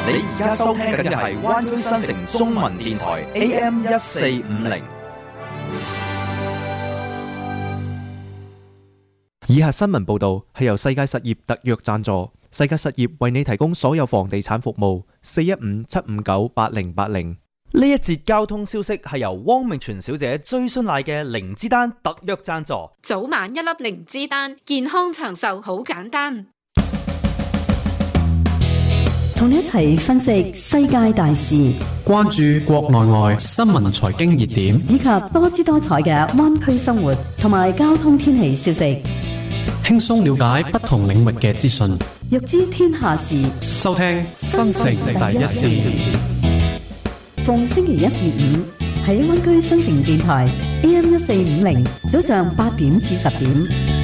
你而家收聽緊嘅係灣區新城中文電台 AM1450。 以下新聞報導係由世界實業特約贊助，世界實業為你提供所有房地產服務。415-759-8080。 呢一節交通消息係由汪明荃小姐追酸奶嘅靈芝丹特約贊助。 早晚一粒靈芝丹，健康長壽好簡單。 同你一齊分析世界大事， 關注國內外新聞財經熱點， 以及多姿多彩嘅灣區生活同埋交通天氣消息， 輕鬆了解不同領域嘅資訊， 欲知天下事。 收聽新城第一線。 逢星期一至五喺灣區新城電台 AM1450，早上8點至10點。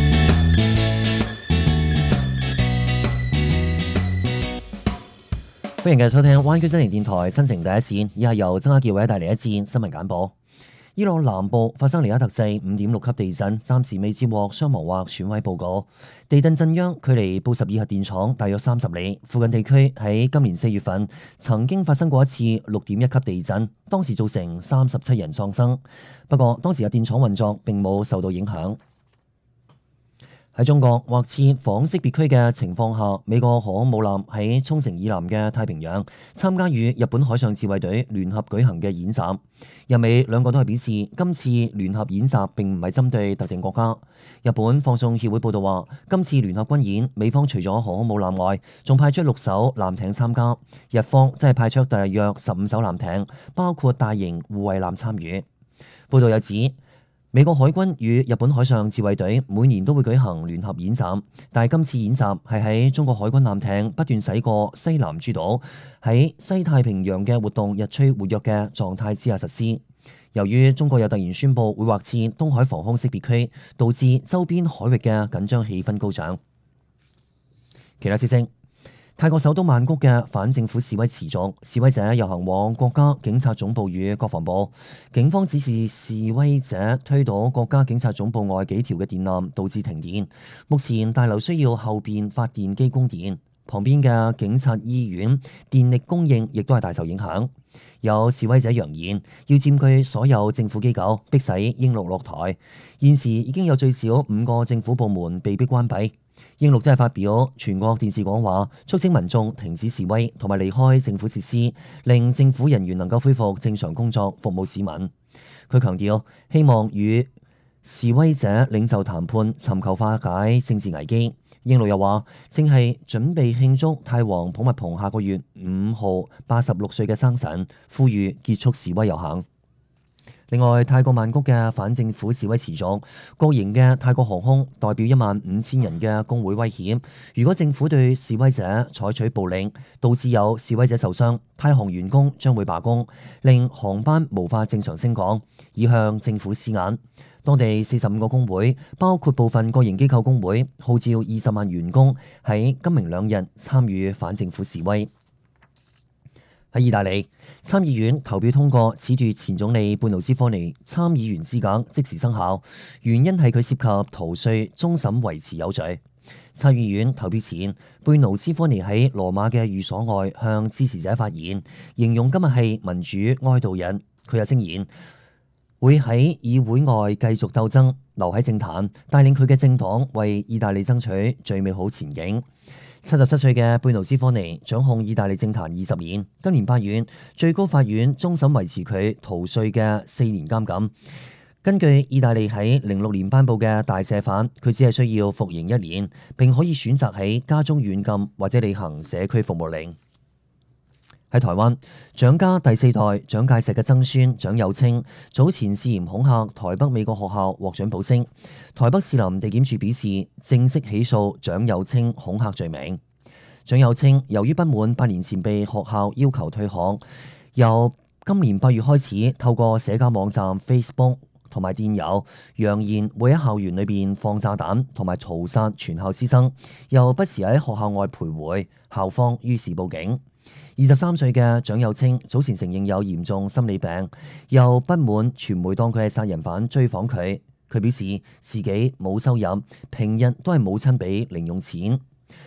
歡迎繼續收聽灣區新城電台新城第一線，以下由曾家傑為大家帶嚟一節新聞簡報。伊朗南部發生尼克特制5.6級地震，暫時未接獲傷亡或損毀報告。地震震央距離布什爾核電廠大約30里，附近地區喺今年4月份曾經發生過一次6.1級地震，當時造成37人喪生。不過當時核電廠運作並冇受到影響。喺中國或設仿識別區嘅情況下，美國航空母艦喺沖繩以南嘅太平洋參加與日本海上自衛隊聯合舉行嘅演習。日美兩個都係表示，今次聯合演習並唔係針對特定國家。日本放送協會報道話，今次聯合軍演，美方除咗航空母艦外，仲派出6艘艦艇參加，日方則係派出大約15艘艦艇，包括大型護衛艦參與。報道又指，美國海軍與日本海上自衛隊每年都會舉行聯合演習，但係今次演習係喺中國海軍艦艇不斷駛過西南諸島，喺西太平洋嘅活動日趨活躍嘅狀態之下實施。由於中國又突然宣布會劃設東海防空識別區，導致周邊海域嘅緊張氣氛高漲。其他消息，泰國首都曼谷嘅反政府示威持續，示威者遊行往國家警察總部與國防部，警方指示示威者推倒國家警察總部外幾條嘅電纜，導致停電。目前大樓需要後備發電機供電，旁邊嘅警察醫院電力供應亦都係大受影響。有示威者揚言要佔據所有政府機構，迫使英祿落台。現時已經有最少5個政府部門被迫關閉。英祿真係發表全國電視講話，促請民眾停止示威同埋離開政府設施，令政府人員能夠恢復正常工作，服務市民。佢強調希望與示威者領袖談判，尋求化解政治危機。英祿又話正係準備慶祝泰王普密蓬下個月5號86歲嘅生辰，呼籲結束示威遊行。另外，泰國曼谷嘅反政府示威持續，國營嘅泰國航空代表15000人嘅工會威脅，如果政府對示威者採取暴力，導致有示威者受傷，泰航員工將會罷工，令航班無法正常升降，以向政府施壓。當地45個工會，包括部分國營機構工會，號召20萬員工喺今明2日參與反政府示威。喺意大利，參議院投票通過褫奪前總理貝努斯科尼參議員資格，即時生效。原因係佢涉及逃稅，終審維持有罪。參議院投票前，貝努斯科尼喺羅馬嘅寓所外向支持者發言，形容今日係民主哀悼日。佢又聲言會喺議會外繼續鬥爭，留喺政壇，帶領佢嘅政黨為意大利爭取最美好前景。77歲嘅貝努斯科尼掌控意大利政壇20年，今年8月最高法院終審維持佢逃稅嘅4年監禁。根據意大利喺06年頒布嘅大赦法，佢只係需要服刑1年，並可以選擇喺家中軟禁或者履行社區服務令。喺台灣，蔣家第4代蔣介石嘅曾孫蔣有清早前涉嫌恐嚇台北美國學校獲准保釋，台北士林地檢署表示正式起訴蔣有清恐嚇罪名。蔣有清由於不滿8年前被學校要求退學，由今年8月開始透過社交網站 Facebook 同埋電郵揚言會喺校園裏邊放炸彈同埋屠殺全校師生，又不時喺學校外徘徊，校方於是報警。23歲嘅蔣有清早前承認有嚴重心理病，又不滿傳媒當佢係殺人犯追訪佢。佢表示自己冇收入，平日都係母親俾零用錢。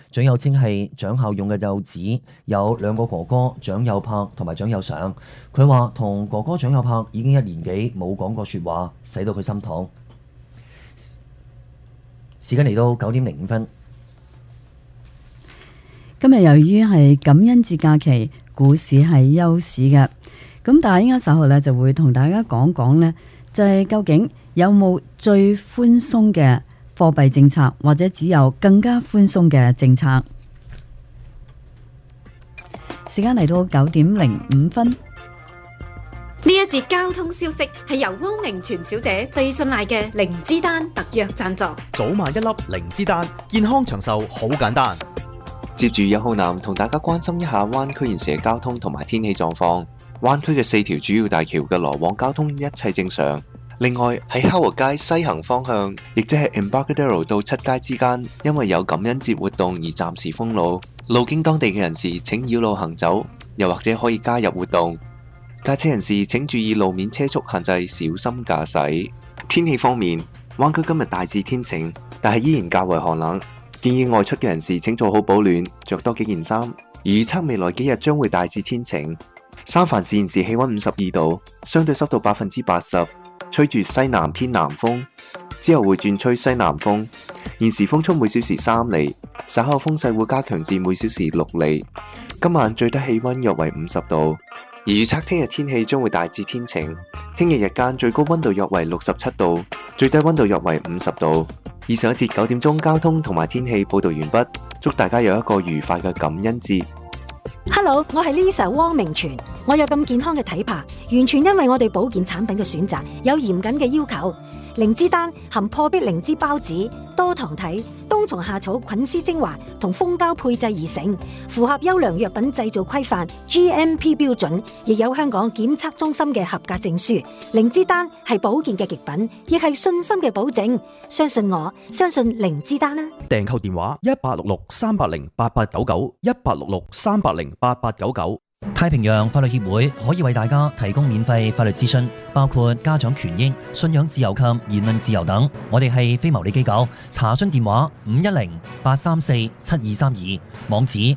蔣友清係蔣孝勇嘅幼子，有兩個哥哥蔣友柏同埋蔣友常。佢話同哥哥蔣友柏已經1年幾冇講過説話，使到佢心痛。時間嚟到9點05分。 今日由於係感恩節假期，股市係休市嘅。咁但係依家稍後咧就會同大家講講呢，就係究竟有冇最寬鬆嘅貨幣政策，或者只有更加寬鬆嘅政策。時間嚟到9點05分。 呢一節交通消息係由汪明荃小姐最信賴嘅靈芝丹特約贊助。 早晚一粒靈芝丹，健康長壽好簡單。 接住1號南同大家關心一下灣區現時嘅交通同埋天氣狀況。灣區嘅4條主要大橋嘅來往交通一切正常。另外喺烤鵝街西行方向，亦即係 Embarcadero 到七街之間，因為有感恩節活動而暫時封路，路經當地嘅人士請繞路行走，又或者可以加入活動。駕車人士請注意路面車速限制，小心駕駛。天氣方面，灣區今日大致天晴，但係依然較為寒冷，建議外出嘅人士請做好保暖，着多幾件衫。而預測未來幾日將會大致天晴。三藩市現時氣溫52度，相對濕度80%，吹住西南偏南風，之後會轉吹西南風。現時風速每小時3厘，稍後風勢會加強至每小時6厘。今晚最低氣溫約為50度。而預測聽日天氣將會大致天晴，聽日日間最高溫度約為67度，最低溫度約為50度。以上一節9點鐘交通同埋天氣報道完畢，祝大家有一個愉快嘅感恩節。 Hello， 我係 Lisa 汪明荃，我有咁健康嘅體魄，完全因為我哋保健產品嘅選擇有嚴謹嘅要求。靈芝丹含破壁靈芝孢子、多糖體、冬蟲夏草菌絲精華同蜂膠配製而成，符合優良藥品製造規範 GMP 標準，亦有香港檢測中心嘅合格證書。靈芝丹係保健嘅極品，亦係信心嘅保證。相信我，相信靈芝丹啦！ 訂購電話1866-380-8899，1866-380-8899。 太平洋法律協會可以為大家提供免費法律諮詢，包括家長權益、信仰自由及言論自由等。我哋係非牟利機構，查詢電話510-834-7232，網址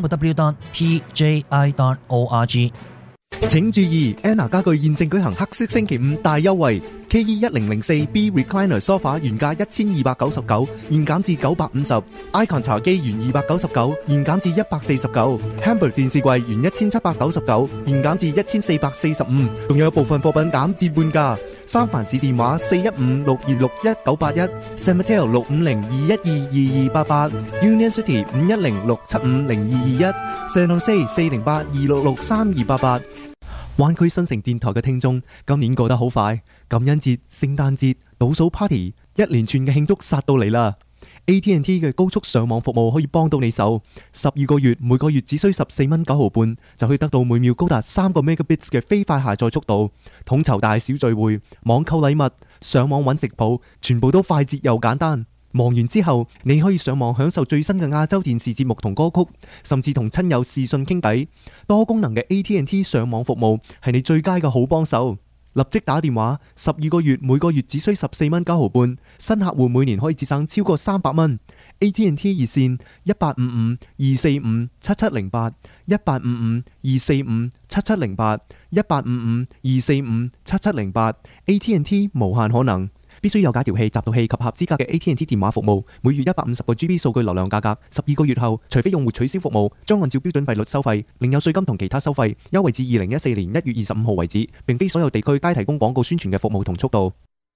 3w.pji.org。 請注意 ，Anna 家具現正舉行黑色星期5大優惠 ，KE1004B Recliner Sofa 原價1299，現減至950；Icon 茶几原299，現減至149；Hamburg 電視櫃原1799，現減至1445，仲有部分貨品減至半價。三藩市電話415-626-1981，San Mateo 650-212-2288，Union City 510-675-0221，San Jose 408-266-3288。灣區新城電台嘅聽眾，今年過得好快，感恩節、聖誕節、倒數 party， 一連串嘅慶祝殺到嚟啦！ AT&T 嘅高速上網服務可以幫到你手，12個月每個月只需14蚊9毫半，就可以得到每秒高達3個 megabits 嘅飛快下載速度，統籌大小聚會、網購禮物、上網揾食譜，全部都快捷又簡單。忙完之後，你可以上網享受最新嘅亞洲電視節目同歌曲，甚至同親友視訊傾偈。多功能嘅 AT&T 上網服務係你最佳嘅好幫手。立即打電話，12個月每個月只需14蚊9毫半，新客戶每年可以節省超過300蚊。AT&T 熱線1855-245-7708，1855-245-7708，1855-245-7708。AT&T 無限可能。必須有解調器、集導器及合資格嘅 AT&T 電話服務，每月150個 GB 數據流量價格，12個月後，除非用戶取消服務，將按照標準費率收費，另有稅金同其他收費，優惠至2014年1月25號為止，並非所有地區皆提供廣告宣傳嘅服務同速度。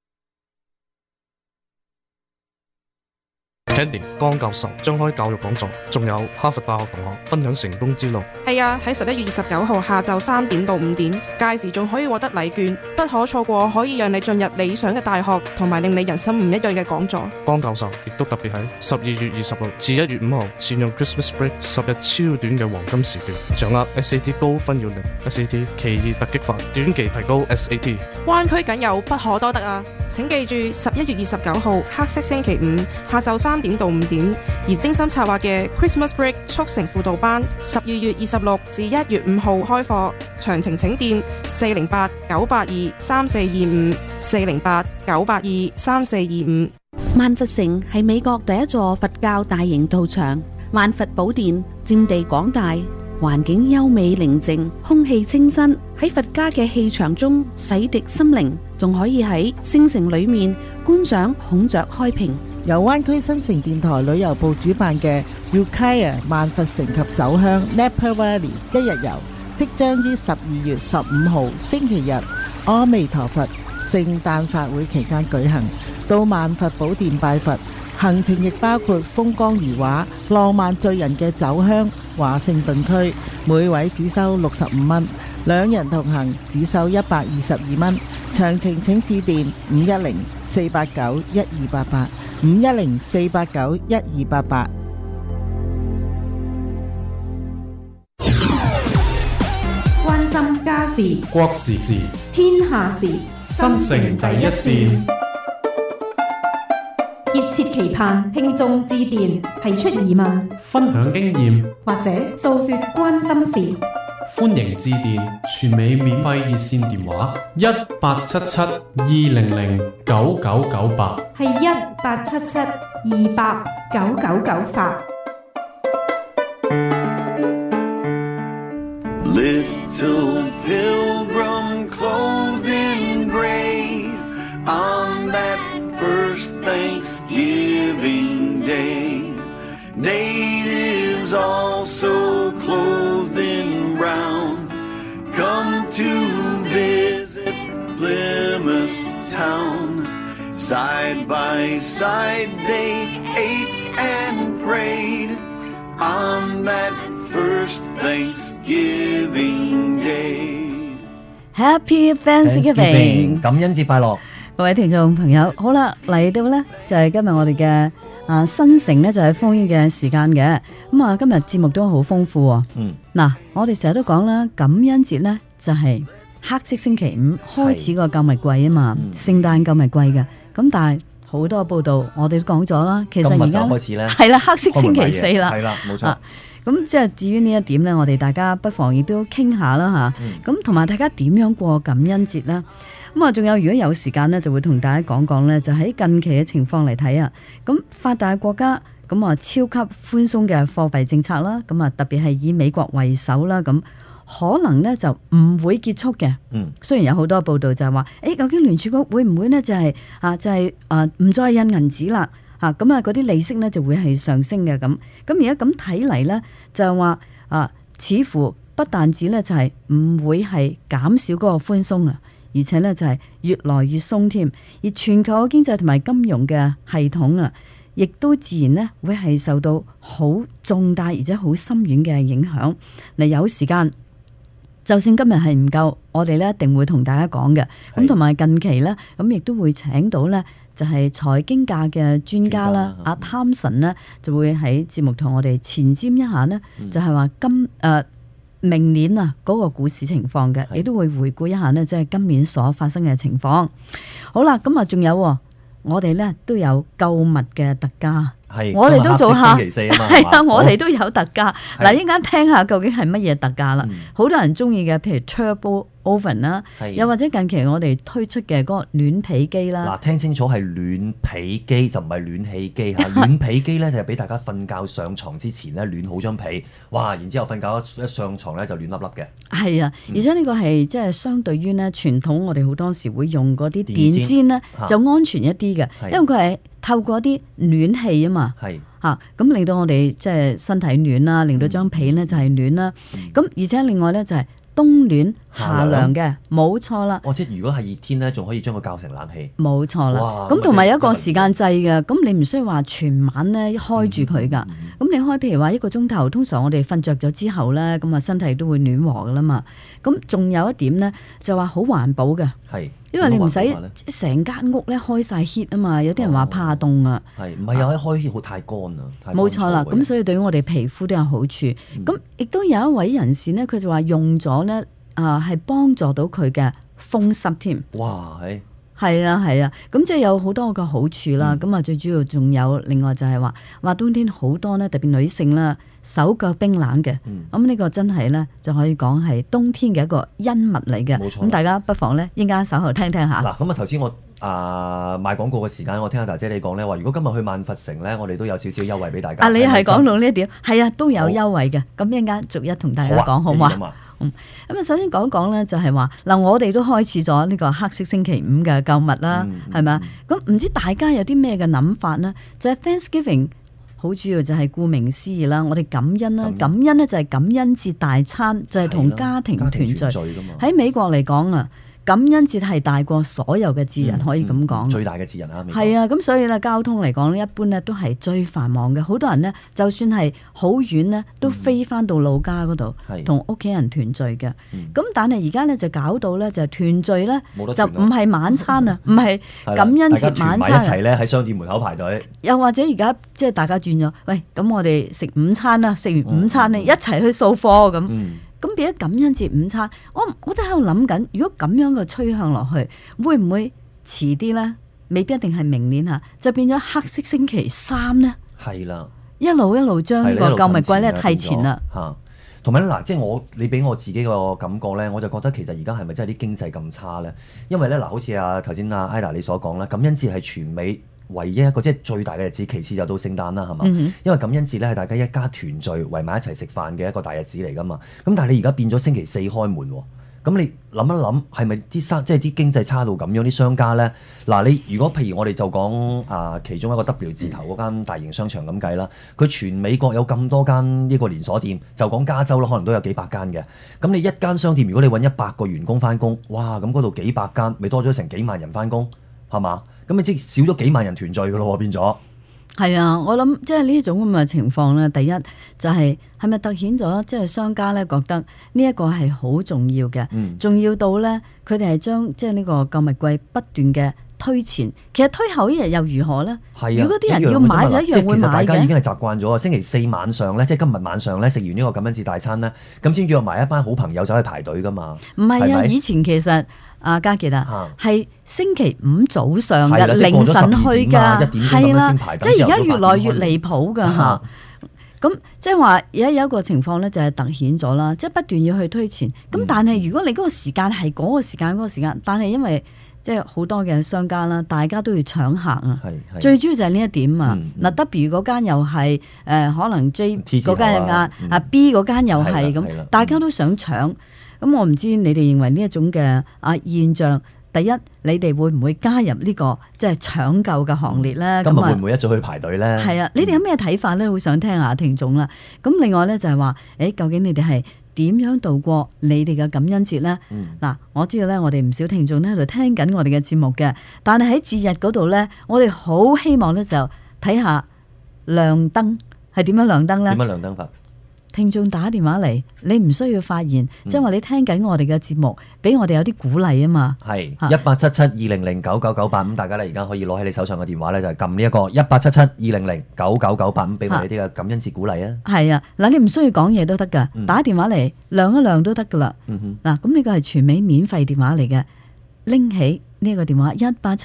Candy 江教授將開教育講座，仲有哈佛大學同學分享成功之路。 係啊，喺11月29號下晝3點到5點，屆時仲可以獲得禮券，不可錯過，可以讓你進入理想嘅大學，同埋令你人生唔一樣嘅講座。 江教授亦都特別喺12月26至1月5號，善用 Christmas Break 10日超短嘅黃金時段，掌握 SAT 高分要領 SAT 奇異突擊法，短期提高 SAT。 灣區僅有不可多得啊！請記住11月29號黑色星期5下晝3點到5點，而精心策劃嘅 Christmas Break 速成輔導班12月26至1月5號開課，詳情請電408-982-3425 408-982-3425。 萬佛城係美國第一座佛教大型道場， 萬佛寶殿佔地廣大，環境優美寧靜，空氣清新，喺佛家嘅氣場中洗滌心靈，仲可以喺聖城裏面觀賞孔雀開屏。 由灣區新城電台旅遊部主辦嘅 Ukiah 萬佛城及酒鄉 Napa Valley 一日遊，即將於12月15號星期日阿彌陀佛聖誕法會期間舉行，到萬佛寶殿拜佛。行程亦包括風光如畫、浪漫醉人嘅酒鄉華盛頓區，每位只收65蚊，兩人同行只收122蚊。詳情請致電510-489-1288 510-489-1288。 關心家事、 國時事、 天下事， 新城第一線。 熱切期盼聽眾致電，提出疑問、 分享經驗或者訴說關心事。 歡迎致電全美免費熱線電話1877-200-9998， 係1877-200-9998。 Little pilgrim clothed in gray, on that first Thanksgiving day, natives also clothed in brown, come to visit Plymouth town. Side by side they ate and prayed on that first Thanksgiving Day. Happy Thanksgiving！ 感恩節快樂！ 各位聽眾朋友，好啦，嚟到呢就係今日我哋嘅新城呢，就係烽煙嘅時間嘅。咁啊，今日節目都好豐富喎。嗱，我哋成日都講啦，感恩節呢就係黑色星期五開始個購物季啊嘛，聖誕購物季嘅。咁但係好多報道，我哋都講咗啦，其實而家開始咧係啦，黑色星期四啦， 係啦，冇錯。 咁即係至於呢一點呢，我哋大家不妨亦都傾下啦嚇。咁同埋大家點樣過感恩節呢？咁啊，仲有如果有時間呢，就會同大家講講呢，就喺近期嘅情況嚟睇啊。咁發達國家咁啊，超級寬鬆嘅貨幣政策啦，咁啊特別係以美國為首啦，咁可能呢就唔會結束嘅。雖然有好多報道就係話，究竟聯儲局會唔會呢？就係唔再印銀紙啦。咁啊，嗰啲利息呢就會係上升嘅咁。咁而家咁睇嚟呢，就係話似乎不但止呢就係唔會係減少嗰個寬鬆啊，而且呢就係越來越鬆添。而全球嘅經濟同埋金融嘅系統啊，亦都自然呢會係受到好重大而且好深遠嘅影響。嗱，有時間就算今日係唔夠，我哋呢一定會同大家講嘅。咁同埋近期呢，咁亦都會請到呢。就係財經界嘅專家啦，阿湯臣呢就會喺節目同我哋前瞻一下呢，就係話明年啊嗰個股市情況嘅，亦都會回顧一下呢，即係今年所發生嘅情況。好啦，咁啊仲有我哋呢都有購物嘅特價，我哋都做下，係啊，我哋都有特價。嗱，一陣間聽下究竟係乜嘢特價啦。好多人中意嘅，譬如 Turbo Oven 啦，又或者近期我哋推出嘅嗰個暖被機啦。 嗱，聽清楚係暖被機就唔係暖氣機嚇。暖被機咧就係俾大家瞓覺上床之前咧暖好張被，哇！然之後瞓覺一上床咧就暖粒粒嘅。係啊， 而且呢個係即係相對於咧傳統我哋好多時會用嗰啲電氈咧就安全一啲嘅，因為佢係透過啲暖氣啊嘛。係嚇，咁令到我哋即係身體暖啦，令到張被咧就係暖啦。咁而且另外咧就係冬暖夏涼嘅，冇錯啦。 即係如果係熱天咧，仲可以將佢校成冷氣。 冇錯啦。咁同埋有一個時間制嘅，咁你唔需要話全晚咧開住佢㗎。咁你開譬如話1個鐘頭，通常我哋瞓着咗之後咧，咁啊身體都會暖和㗎啦嘛。咁仲有一點咧，就話好環保嘅。係。因為你唔使成間屋咧開晒 heat 啊嘛，有啲人話怕凍啊。 係，唔係又可以開 heat 好太乾啊？ 冇錯啦，咁所以對於我哋皮膚都有好處。咁亦都有一位人士呢，佢就話用咗呢，係幫助到佢嘅風濕添。哇！係啊，咁即係有好多個好處啦。咁啊，最主要仲有另外就係話冬天好多呢，特別女性啦，手腳冰冷嘅。咁呢個真係呢，就可以講係冬天嘅一個恩物嚟嘅。冇錯。咁大家不妨呢，應間稍後聽聽下。 嗱，咁啊頭先我賣廣告嘅時間，我聽阿大姐你講咧話，如果今日去萬佛城咧，我哋都有少少優惠俾大家。 你係講到呢一點，係啊，都有優惠嘅。咁一陣間逐一同大家講好嘛？咁啊，首先講講咧，就係話嗱，我哋都開始咗呢個黑色星期五嘅購物啦，係咪啊？咁唔知大家有啲咩嘅諗法呢？就係 Thanksgiving 好主要就係顧名思義啦，我哋感恩啦，感恩咧就係感恩節大餐，就係同家庭團聚。喺美國嚟講啊，感恩節係大過所有嘅節日，可以咁講。 最大嘅節日啊， 係啊，咁所以咧交通嚟講咧，一般咧都係最繁忙嘅。好多人咧，就算係好遠咧，都飛翻到老家嗰度，同屋企人團聚嘅。咁但係而家咧就搞到咧就團聚咧，就唔係晚餐啊，唔係感恩節晚餐。大家團埋一齊咧喺商店門口排隊。又或者而家即係大家轉咗，喂，咁我哋食午餐啦，食完午餐咧一齊去掃貨咁。咁變咗感恩節午餐，我真係喺度諗緊，如果咁樣嘅趨向落去，會唔會遲啲呢？未必一定係明年嚇，就變咗黑色星期三呢？係啦，一路將呢個購物季咧提前啦。 嚇，同埋咧嗱，即係你俾我自己個感覺咧，我就覺得其實而家係咪真係啲經濟咁差咧？因為咧嗱，好似頭先阿 Ida 你所講啦，感恩節係全美唯一一個即係最大嘅日子，其次就到聖誕啦，係嘛？因為感恩節咧係大家一家團聚圍埋一齊食飯嘅一個大日子嚟噶嘛。咁但係你而家變咗星期四開門喎，咁你諗一諗係咪即係啲經濟差到咁樣？啲商家咧嗱，你如果譬如我哋就講其中一個 W 字頭嗰間大型商場咁計啦，佢全美國有咁多間呢個連鎖店，就講加州啦，可能都有幾百間嘅。咁你一間商店如果你揾100個員工翻工，哇！咁嗰度幾百間，咪多咗成幾萬人翻工，係嘛？咁你即係少咗幾萬人團聚噶咯喎，變咗。 係啊，我諗即係呢種咁嘅情況咧，第一就係咪突顯咗即係商家咧覺得呢一個係好重要嘅，重要到咧佢哋係將即係呢個購物季不斷嘅推前，其實推後一日又如何咧？如果啲人要買就一樣會買嘅。其實大家已經係習慣咗，星期四晚上咧，即係今日晚上咧食完呢個感恩節大餐咧，咁先約埋一班好朋友走去排隊噶嘛。唔係啊，以前其實嘉傑係星期五早上嘅凌晨去㗎，係啦，即係而家越來越離譜㗎嚇。咁即係話而家有一個情況咧，就係突顯咗啦，即係不斷要去推前。咁但係如果你嗰個時間係嗰個時間，但係因為即係好多嘅商家啦，大家都要搶客啊。最主要就係呢一點啊。嗱 W 嗰間又係可能 J 嗰間B 嗰間又係咁，大家都想搶。咁我唔知你哋認為呢一種嘅現象，第一你哋會唔會加入呢個即係搶購嘅行列咧？ 今日會唔會一早去排隊咧？ 係啊，你哋有咩睇法咧？好想聽下聽眾啦。咁另外咧就係話，究竟你哋係點樣度過你哋嘅感恩節咧？嗱，我知道咧，我哋唔少聽眾咧喺度聽緊我哋嘅節目嘅，但係喺節日嗰度咧，我哋好希望咧就睇下亮燈係點樣亮燈咧？點樣亮燈法？聽眾打電話嚟，你唔需要發言，即係話你聽緊我哋嘅節目，俾我哋有啲鼓勵啊嘛。係187720099985，咁大家咧而家可以攞起你手上嘅電話咧，就係撳呢一個187720099985，俾我哋啲嘅感恩節鼓勵啊。係啊，嗱，你唔需要講嘢都得噶，打電話嚟亮一亮都得噶啦。嗱，咁呢個係全美免費電話嚟嘅，拎起呢個電話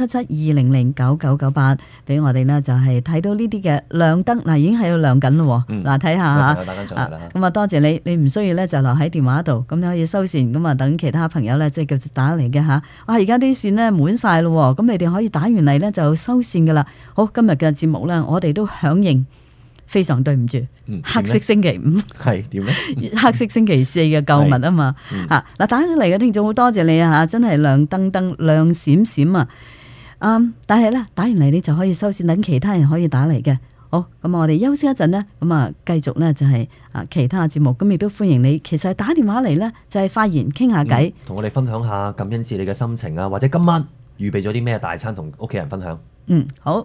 187720099998，俾我哋呢就係睇到呢啲嘅亮燈，嗱已經喺度亮緊咯。嗱，睇下嚇，咁啊多謝你，你唔需要咧就留喺電話度，咁你可以收線，咁啊等其他朋友咧即係繼續打嚟嘅嚇。哇，而家啲線咧滿晒咯，咁你哋可以打完嚟咧就收線噶啦。好，今日嘅節目咧，我哋都響應。非常對唔住，黑色星期五係點咧？黑色星期四嘅購物啊嘛嚇嗱，打咗嚟嘅聽眾好多謝你啊嚇，真係亮燈燈亮閃閃啊！但係咧打完嚟你就可以收線，等其他人可以打嚟嘅。好，咁我哋休息一陣呢，咁啊繼續咧就係其他節目，咁亦都歡迎你。其實打電話嚟咧就係發言傾下偈， 同我哋分享下感恩節你嘅心情啊，或者今晚預備咗啲咩大餐同屋企人分享。 好。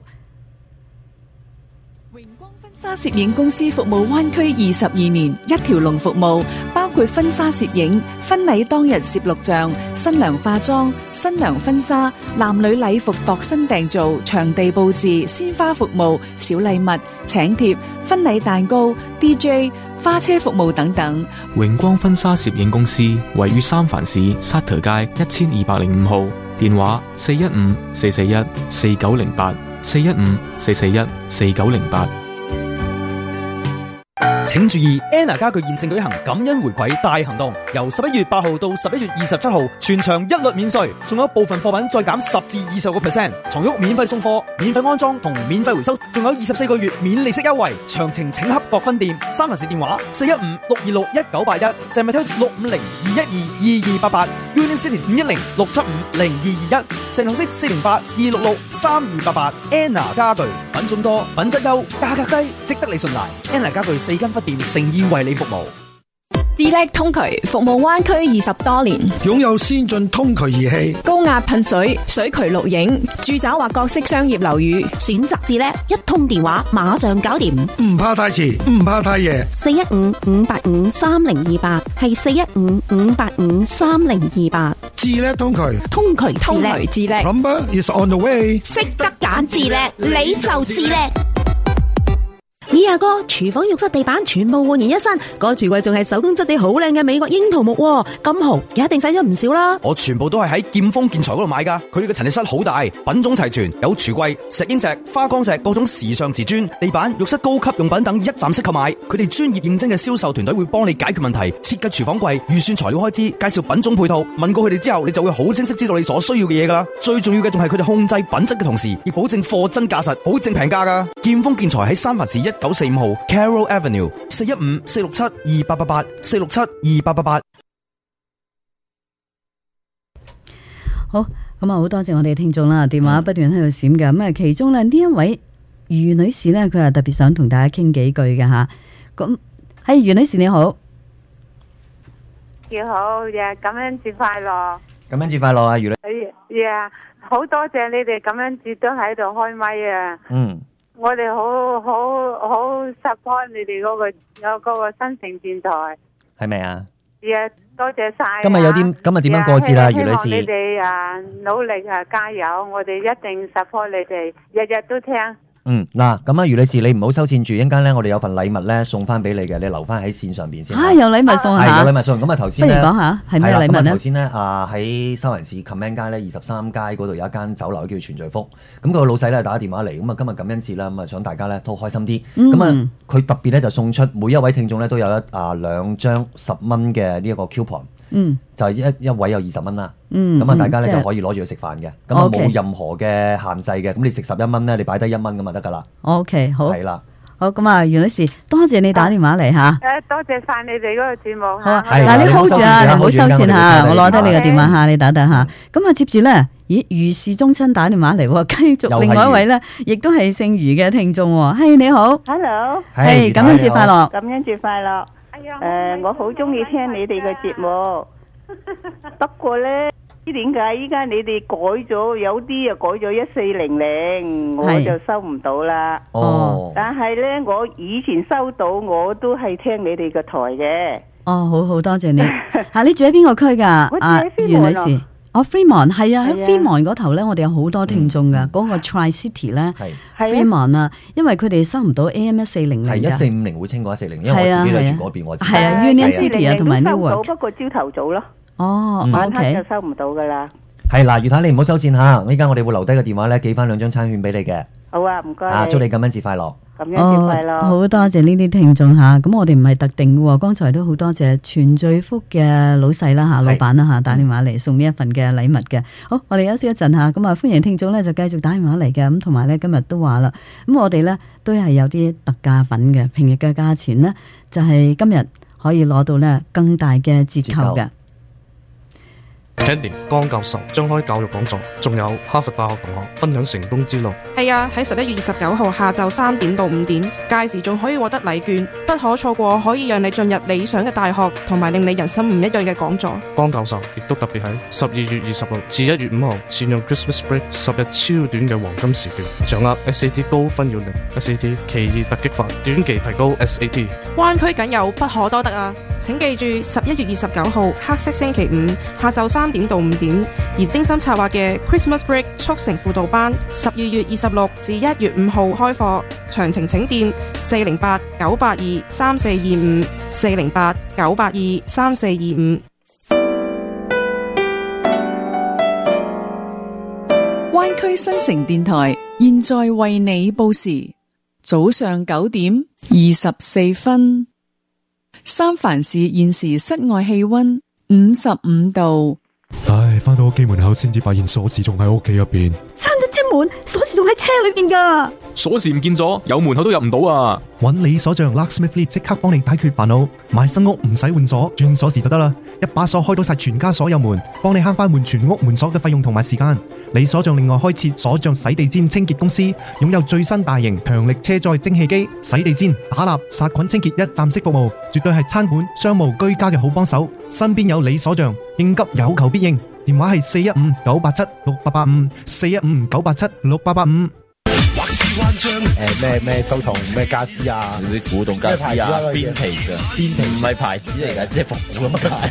婚紗攝影公司服務灣區22年，一條龍服務，包括婚紗攝影、婚禮當日攝錄像、新娘化妝、新娘婚紗、男女禮服度身訂造、場地佈置、鮮花服務、小禮物、請帖、婚禮蛋糕、DJ、花車服務等等。 榮光婚紗攝影公司位於三藩市沙特街1205號，電話415-441-4908，415-441-4908。 請注意 Anna 家具現正舉行感恩回饋大行動，由11月8號到11月27號，全場一律免稅，仲有部分貨品再減10至20%，床褥免費送貨、免費安裝同免費回收，仲有24個月免利息優惠。詳情請洽各分店。三藩市電話415-626-1981，石米推650-212-2288， Union City 510-675-0221，聖荷西408-266-3288。Anna 家具品種多、品質優、價格低，值得你信賴。Anna 家具4間分店誠意為你服務。 智叻通渠服務灣區20多年， 擁有先進通渠儀器， 高壓噴水、水渠錄影、住宅或各式商業樓宇，選擇智叻，一通電話馬上搞掂， 唔怕太遲，唔怕太夜。 415-585-3028係415-585-3028。 智叻通渠， 通渠智叻 Number is on the way。 識得揀智叻，你就智叻。咦阿哥，廚房浴室地板全部換完一新，個櫥櫃仲係手工質地好靚嘅美國櫻桃木，咁紅一定使咗唔少啦。 我全部都係喺劍鋒建材嗰度買噶，佢哋嘅陳列室好大，品種齊全，有櫥櫃、石英石、花崗石、各種時尚瓷磚、地板、浴室高級用品等一站式購買。佢哋專業認真嘅銷售團隊會幫你解決問題，設計廚房櫃、預算材料開支、介紹品種配套。問過佢哋之後，你就會好清晰知道你所需要嘅嘢噶啦。最重要嘅仲係佢哋控制品質嘅同時，亦保證貨真價實，保證平價噶。劍鋒建材喺三藩市1945號 Carroll Avenue 415-467-2888 467-2888。 好，咁啊，好多謝我哋聽眾啦，電話不斷喺度閃嘅。咁啊，其中咧呢一位余女士咧，佢係特別想同大家傾幾句嘅吓。咁係余女士你好， 你好呀，感恩節快樂！ 感恩節快樂啊，余女。 呀，好多謝你哋感恩節都喺度開咪啊！我哋好 support 你哋嗰個新城電台， 係咪啊？ 多謝晒。 今日點樣過節啦，余女士？ 希望你哋努力加油，我哋一定 support 你哋，日日都聽。 嗱，咁啊，余女士，你唔好收線住，一陣間咧，我哋有份禮物咧送翻俾你嘅，你留翻喺線上邊先。 有禮物送嚇， 係有禮物送。咁啊，頭先咧， 不如講下係咩禮物咧？ 頭先咧喺三藩市 Command 街咧23街嗰度有一間酒樓叫全聚福，咁個老細咧打電話嚟，咁啊今日感恩節啦，咁啊想大家咧都開心啲，咁啊佢特別咧就送出每一位聽眾咧都有2張10蚊嘅呢一個 coupon。就係一位有20蚊啦，咁啊大家咧就可以攞住去食飯嘅，咁啊冇任何嘅限制嘅，咁你食11蚊咧，你擺低1蚊咁就得噶啦。 OK， 好， 係啦， 好，咁啊，袁女士，多謝你打電話嚟吓。 多謝晒你哋嗰個節目。 好啊，嗱你 hold 住啊，你唔好收線吓，我攞低你嘅電話吓，你打吓。咁啊接住咧，咦，余氏宗親打電話嚟，繼續另外一位咧，亦都係姓余嘅聽眾。係你好 ，Hello， 係感恩節快樂， 感恩節快樂。我好中意聽你哋嘅節目，不過咧，唔知點解依家你哋改咗，有啲又改咗1400，我就收唔到啦。但係咧，我以前收到，我都係聽你哋個台嘅。 好好多謝你。你住喺邊個區噶？袁女士。Fremont 係啊，喺 Fremont 嗰頭咧，我哋有好多聽眾噶，嗰個 Tri-City 咧 ，Fremont 啊，因為佢哋收唔到 AM1400 係1450會清過140，因為我自己都住嗰邊，我知。 係啊 ，Union City 啊，同埋 Newark。 不過朝頭早咯。 晚黑就收唔到噶啦。 係嗱，余太你唔好收線吓，依家我哋會留低個電話咧，寄翻2張餐券俾你嘅。 好啊，唔該。 祝你感恩節快樂。 感恩節快樂。 好多謝呢啲聽眾吓，咁我哋唔係特定嘅，剛才都好多謝全聚福嘅老細啦吓，老闆啦吓，打電話嚟送呢一份嘅禮物嘅。好，我哋休息一陣吓，咁啊歡迎聽眾咧就繼續打電話嚟嘅，咁同埋咧今日都話啦，咁我哋咧都係有啲特價品嘅，平日嘅價錢呢，就係今日可以攞到咧更大嘅折扣嘅。 Candy 江教授張開教育講座，仲有哈佛大學同學分享成功之路。 係啊，喺11月29號下晝3點到5點，屆時仲可以獲得禮券，不可錯過，可以讓你進入理想嘅大學，同埋令你人生唔一樣嘅講座。 江教授亦都特別喺12月26至1月5號，善用 Christmas Break 10日超短嘅黃金時段，掌握 SAT 高分要領 SAT 奇異突擊法，短期提高 SAT。 灣區僅有不可多得啊！請記住11月29號黑色星期5下晝3點到5點，而精心策劃嘅 Christmas Break 速成輔導班12月26至1月5號開課，詳情請電408-982-3425 408-982-3425。 灣區新城電台現在為你報時，早上9點24分。 三藩市現時室外氣溫55度。 唉，翻到屋企門口先至發現鎖匙仲喺屋企入邊。 閂咗車門，鎖匙仲喺車裏邊噶。 鎖匙唔見咗，有門口都入唔到啊！ 揾李鎖匠 Locksmithly 即刻幫你解決煩惱。買新屋唔使換鎖，轉鎖匙就得啦，一把鎖開到晒全家所有門，幫你慳翻換全屋門鎖嘅費用同埋時間。李鎖匠另外開設鎖匠洗地氈清潔公司，擁有最新大型強力車載蒸汽機、洗地氈、打蠟、殺菌清潔一站式服務，絕對係餐館、商務、居家嘅好幫手。身邊有李鎖匠，應急有求必應。電話係415-987-6885 415-987-6885。 咩收藏咩家私啊？啲古董家私啊，邊皮嘅？邊皮唔係牌子嚟㗎，即係復古咁解。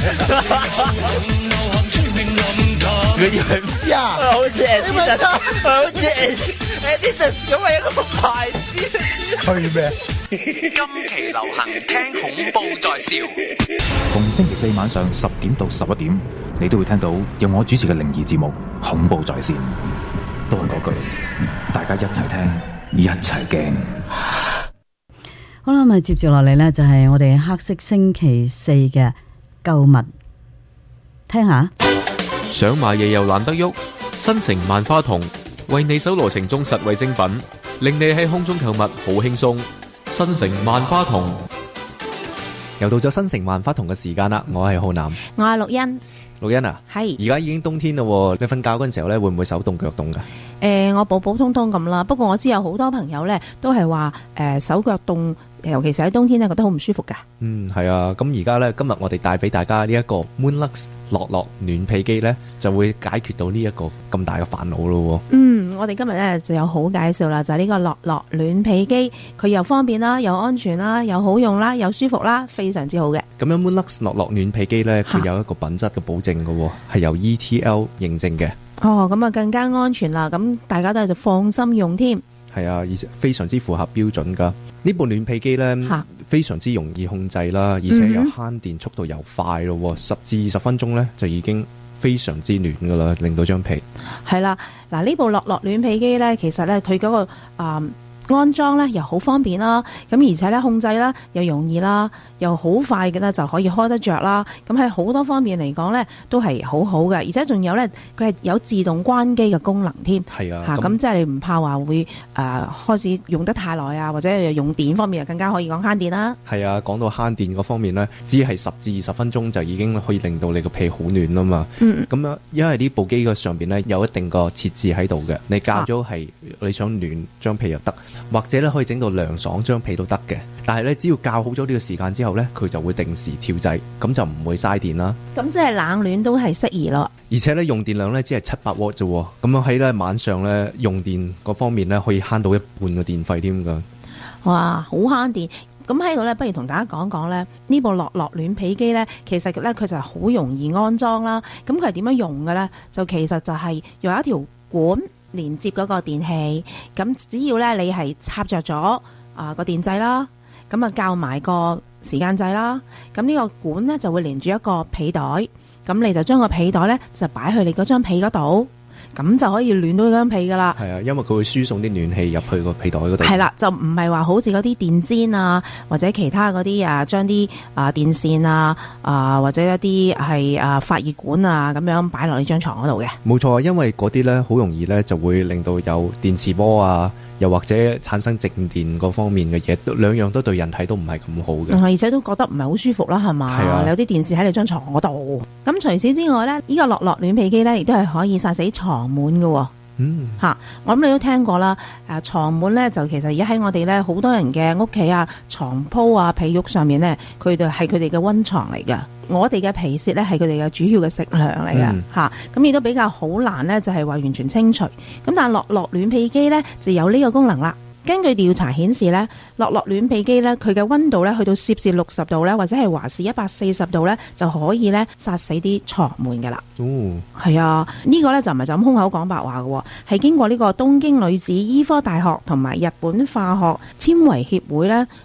佢以為咩啊？好似 Adidas， 好似 Adidas 咁係一個牌子。去咩？ 今期流行聽恐怖在笑。 逢星期四晚上10點到11點，你都會聽到由我主持嘅靈異節目《恐怖在線》。都係嗰句，大家一齊聽，一齊驚。 好啦，咁接住落嚟呢，就係我哋黑色星期四嘅購物，聽下。 想買嘢又懶得喐，新城萬花筒為你搜羅城中實惠精品，令你喺空中購物好輕鬆。新城萬花筒又到咗新城萬花筒嘅時間啦，我係浩南， 我係陸欣。 陸欣啊， 係而家已經冬天啦，你瞓覺嗰陣時候咧，會唔會手凍腳凍噶？ 我普普通通咁啦，不過我知有好多朋友咧都係話手腳凍，尤其是喺冬天咧覺得好唔舒服噶。 係啊，咁而家咧今日我哋帶俾大家呢一個 Moonlux 樂樂暖被機咧，就會解決到呢一個咁大嘅煩惱咯。 我哋今日咧就有好介紹啦，就係呢個樂樂暖被機，佢又方便啦，又安全啦，又好用啦，又舒服啦，非常之好嘅。 咁樣 Moonlux 樂樂暖被機咧，佢有一個品質嘅保證嘅，係由 ETL 認證嘅。 咁啊更加安全啦，咁大家都係就放心用添。 係啊，而且非常之符合標準噶。呢部暖被機咧，非常之容易控制啦，而且又慳電，速度又快咯，10至20分鐘咧就已經非常之暖噶啦，令到張被係啦。嗱，呢部樂樂暖被機咧，其實咧佢嗰個安裝咧又好方便啦，咁而且咧控制啦又容易啦，又好快嘅咧就可以開得着啦。咁喺好多方面嚟講咧都係好好嘅，而且仲有咧佢係有自動關機嘅功能添。 係啊， 咁即係你唔怕話會開始用得太耐啊，或者用電方面又更加可以講慳電啦。 係啊，講到慳電嗰方面咧，只係10至20分鐘就已經可以令到你個被好暖啊嘛。咁樣因為呢部機嘅上邊咧有一定個設置喺度嘅，你校咗係你想暖張被又得。或者咧可以整到涼爽張被都得嘅，但係咧只要校好咗呢個時間之後咧，佢就會定時調製，咁就唔會嘥電啦。 咁即係冷暖都係適宜咯。 而且咧用電量咧只係700瓦啫，咁樣喺咧晚上咧用電嗰方面咧可以慳到一半嘅電費添噶。 哇，好慳電！咁喺度咧，不如同大家講講咧，呢部樂樂暖被機咧，其實咧佢就係好容易安裝啦。咁佢係點樣用嘅咧？就其實就係用一條管連接嗰個電器，咁只要咧你係插着咗個電掣啦，咁啊校埋個時間掣啦，咁呢個管咧就會連住一個被袋，咁你就將個被袋咧就擺去你嗰張被嗰度，咁就可以暖到張被噶啦。 係啊，因為佢會輸送啲暖氣入去個被袋嗰度。 係啦，就唔係話好似嗰啲電氈啊，或者其他嗰啲將啲電線啊或者一啲係發熱管啊咁樣擺落呢張床嗰度嘅。 冇錯，因為嗰啲咧好容易咧就會令到有電磁波啊，又或者產生靜電嗰方面嘅嘢，兩樣都對人體都唔係咁好嘅。 而且都覺得唔係好舒服啦，係嘛？係啊，有啲電視喺你張床嗰度。咁除此之外咧，呢個樂樂暖被機咧，亦都係可以殺死床蟎嘅。我諗你都聽過啦。床蟎咧就其實而家喺我哋咧好多人嘅屋企啊、床鋪啊、被褥上面咧，佢哋係佢哋嘅溫床嚟㗎。我哋嘅皮屑咧係佢哋嘅主要嘅食糧嚟㗎。咁亦都比較好難咧，就係話完全清除。咁但係樂樂暖被機咧就有呢個功能啦。根據調查顯示咧，樂樂暖被機咧，佢嘅溫度咧去到攝氏60度咧，或者係華氏140度咧，就可以咧殺死啲床蟎㗎啦。係啊，呢個咧就唔係就咁空口講白話嘅，係經過呢個東京女子醫科大學同埋日本化學纖維協會咧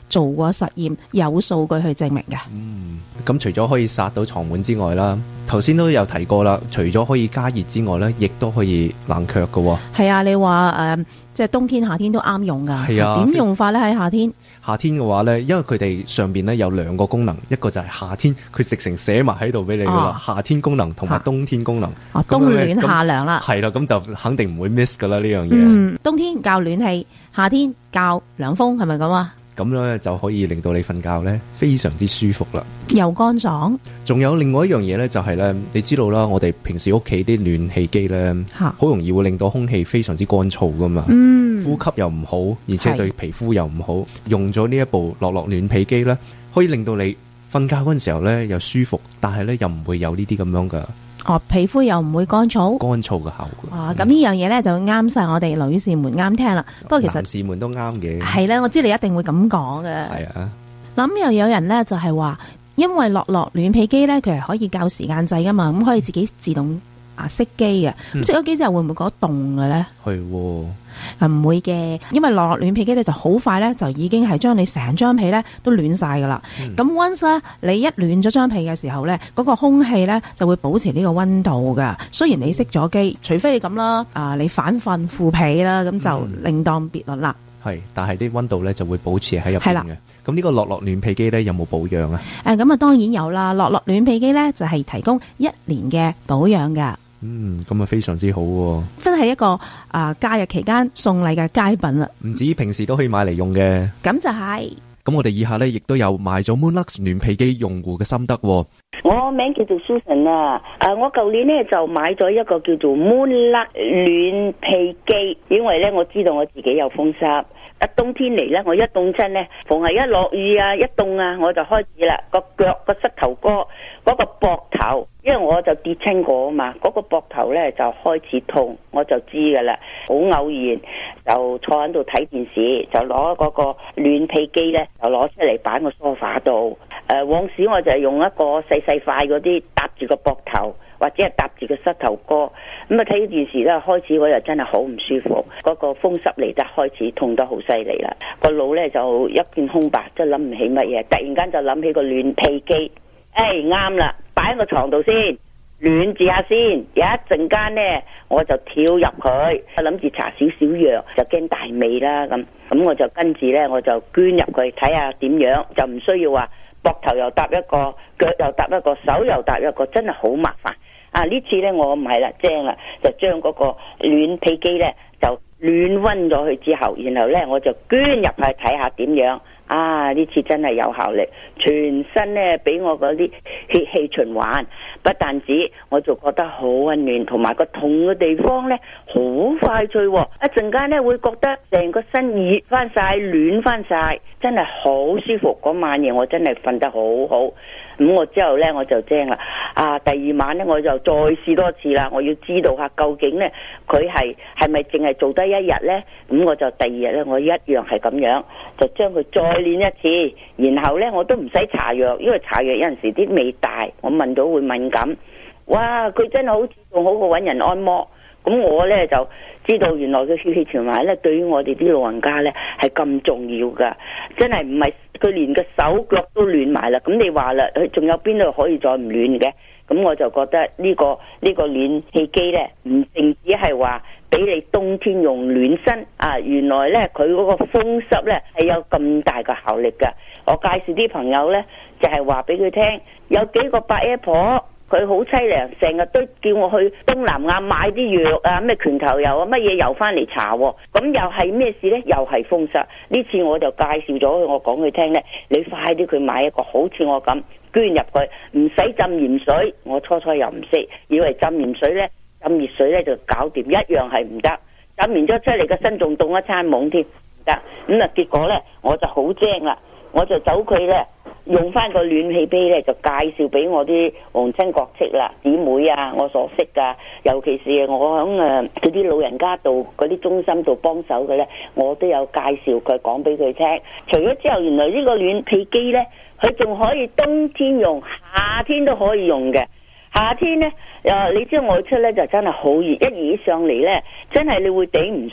做過實驗，有數據去證明嘅。 咁除咗可以殺到床蚊之外啦，頭先都有提過啦，除咗可以加熱之外咧，亦都可以冷卻嘅喎。 係啊，你話即係冬天、夏天都啱用㗎。 係啊， 點用法咧？喺夏天？ 夏天嘅話咧，因為佢哋上邊咧有兩個功能，一個就係夏天，佢直成寫埋喺度俾你噶啦，夏天功能同埋冬天功能。 冬暖夏涼啦。 係啦，咁就肯定唔會 miss 噶啦呢樣嘢。 冬天較暖氣，夏天較涼風，係咪咁啊？ 咁咧就可以令到你瞓覺咧非常之舒服啦， 又乾爽。 仲有另外一樣嘢咧，就係咧，你知道啦，我哋平時屋企啲暖氣機咧，好容易會令到空氣非常之乾燥噶嘛，呼吸又唔好，而且對皮膚又唔好。用咗呢一部樂樂暖被機咧，可以令到你瞓覺嗰陣時候咧又舒服，但係咧又唔會有呢啲咁樣嘅。 皮膚又唔會乾燥嘅效果。 咁呢樣嘢咧就啱晒我哋女士們啱聽啦。不過其實男士們都啱嘅。 係咧，我知你一定會咁講嘅。 係啊。 咁又有人咧就係話，因為樂樂暖被機咧，佢係可以較時間制噶嘛，咁可以自己自動熄機嘅。咁熄咗機之後會唔會覺得凍嘅咧？ 係喎。 唔會嘅，因為樂樂暖被機咧就好快咧就已經係將你成張被咧都暖晒噶啦。咁 once 咧你一暖咗張被嘅時候咧，嗰個空氣咧就會保持呢個溫度噶。雖然你熄咗機，除非你咁啦，你反瞓負被啦，咁就另當別論啦。 係，但係啲溫度咧就會保持喺入邊嘅。咁呢個樂樂暖被機咧有冇保養啊？ 咁當然有啦。樂樂暖被機咧就係提供1年嘅保養噶。 咁啊非常之好喎！ 真係一個假日期間送禮嘅佳品啦。 唔止平時都可以買嚟用嘅。 咁就係。 咁我哋以下咧亦都有買咗 Moonlux 暖被機用戶嘅心得。 我名叫做 Susan 啊，我舊年咧就買咗一個叫做 Moonlux 暖被機，因為咧我知道我自己有風濕。冬天嚟咧，我一凍親咧，逢係一落雨啊，一凍啊，我就開始啦，個腳個膝頭哥嗰個膊頭，因為我就跌親過啊嘛，嗰個膊頭咧就開始痛，我就知噶啦。好偶然就坐喺度睇電視，就攞嗰個暖被機咧，就攞出嚟擺個梳化度。往時我就係用一個細細塊嗰啲搭住個膊頭，或者係搭住個膝頭哥。咁啊睇電視咧，開始我又真係好唔舒服，嗰個風濕嚟得開始痛得好犀利啦。個腦咧就一片空白，即係諗唔起乜嘢。突然間就諗起個暖被機，啱啦，擺喺個床度先，暖住下先。有一陣間咧，我就跳入去，諗住搽少少藥，就驚大味啦咁我就跟住咧，我就捐入去睇下點樣，就唔需要話膊頭又搭一個，腳又搭一個，手又搭一個，真係好麻煩。呢次咧我唔係啦，精啦，就將嗰個暖被機咧就暖溫咗佢之後，然後咧我就捐入去睇下點樣。呢次真係有效力，全身咧俾我嗰啲血氣循環，不但止，我就覺得好溫暖，同埋個痛嘅地方咧好快脆，一陣間咧會覺得成個身熱翻晒，暖翻晒，真係好舒服。嗰晚夜我真係瞓得好好。咁我之後咧我就精啦，第二晚咧我就再試多次啦，我要知道下究竟咧佢係咪淨係做得一日咧？咁我就第二日咧我一樣係咁樣，就將佢再練一次，然後咧我都唔使搽藥，因為搽藥有陣時啲味大，我聞到會敏感。哇！佢真係好似仲好過揾人按摩。咁我咧就知道原來嘅血氣循環咧對於我哋啲老人家咧係咁重要噶，真係唔係佢連個手腳都暖埋啦。咁你話啦，佢仲有邊度可以再唔暖嘅？咁我就覺得呢個暖氣機咧唔淨止係話俾你冬天用暖身原來咧佢嗰個風濕咧係有咁大嘅效力噶。我介紹啲朋友咧就係話俾佢聽，有幾個伯爺婆。佢好凄涼，成日都叫我去東南亞買啲藥啊，咩拳頭油啊，乜嘢油翻嚟搽喎。咁又係咩事呢？又係風濕。呢次我就介紹咗佢，我講佢聽呢，你快啲去買一個好似我咁捐入去，唔使浸鹽水。我初初又唔識，以為浸鹽水呢，浸熱水呢就搞掂，一樣係唔得。浸完咗出嚟個身仲凍一餐懵添，唔得。咁結果呢，我就好精啦，我就走佢呢。用翻個暖氣杯咧，就介紹俾我啲皇親國戚啦、姊妹啊，我所識噶，尤其是我響嗰啲老人家度、嗰啲中心度幫手嘅咧，我都有介紹佢講俾佢聽。除咗之後，原來呢個暖被機咧，佢仲可以冬天用、夏天都可以用嘅。夏天咧，你知外出咧就真係好熱，一熱上嚟咧，真係你會頂唔順。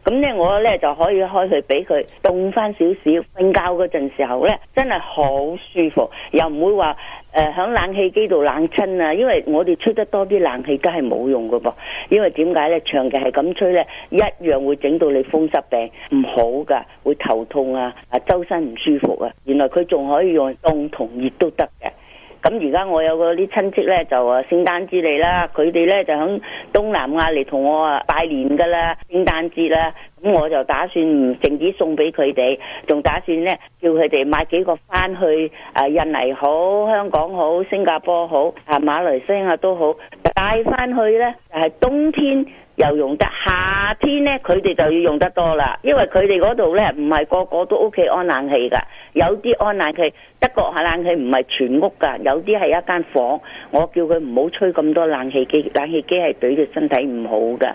咁咧我咧就可以開去俾佢凍翻少少，瞓覺嗰陣時候咧真係好舒服，又唔會話響冷氣機度冷親啊，因為我哋吹得多啲冷氣都係冇用噶噃，因為點解咧？長期係咁吹咧，一樣會整到你風濕病唔好噶，會頭痛啊，周身唔舒服啊。原來佢仲可以用凍同熱都得嘅。咁而家我有個啲親戚咧就聖誕節嚟啦，佢哋咧就響東南亞嚟同我拜年噶啦，聖誕節啦，咁我就打算唔淨止送俾佢哋，仲打算咧叫佢哋買幾個翻去印尼好、香港好、新加坡好、馬來西亞都好，帶翻去咧就係冬天又用得，夏天咧佢哋就要用得多啦，因為佢哋嗰度咧唔係個個都屋企安冷氣噶，有啲安冷氣，德國係冷氣唔係全屋噶，有啲係一間房，我叫佢唔好吹咁多冷氣機，冷氣機係對佢身體唔好噶。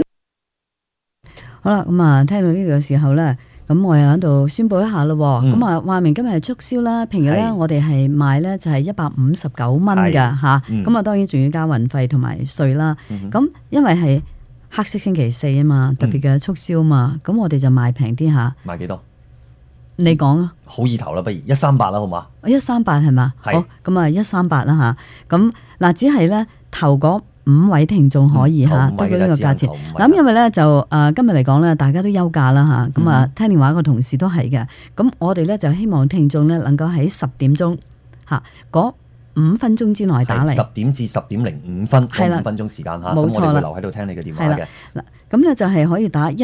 好啦，咁啊，聽到呢個時候咧，咁我又喺度宣布一下咯。咁啊，話明今日係促銷啦，平日咧我哋係賣咧就係159蚊㗎吓，咁啊當然仲要加運費同埋稅啦。咁因為係黑色星期四啊嘛，特別嘅促銷嘛，咁我哋就賣平啲吓。 賣幾多？ 你講啊， 好意頭啦，不如138啦，好嘛 ？138係嘛？好，咁啊138啦吓。咁嗱，只係咧頭嗰5位聽眾可以吓，得到呢個價錢。咁因為咧就今日嚟講咧，大家都休假啦吓，咁啊聽電話個同事都係嘅。咁我哋咧就希望聽眾咧能夠喺10點鐘吓嗰5分鐘之內打嚟。 10點至10點05分，係啦，5分鐘時間吓。咁我哋會留喺度聽你嘅電話嘅。 嗱，咁咧就係可以打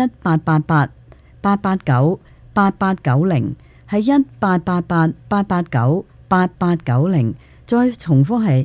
1888-889-8890，係1888-889-8890，再重複係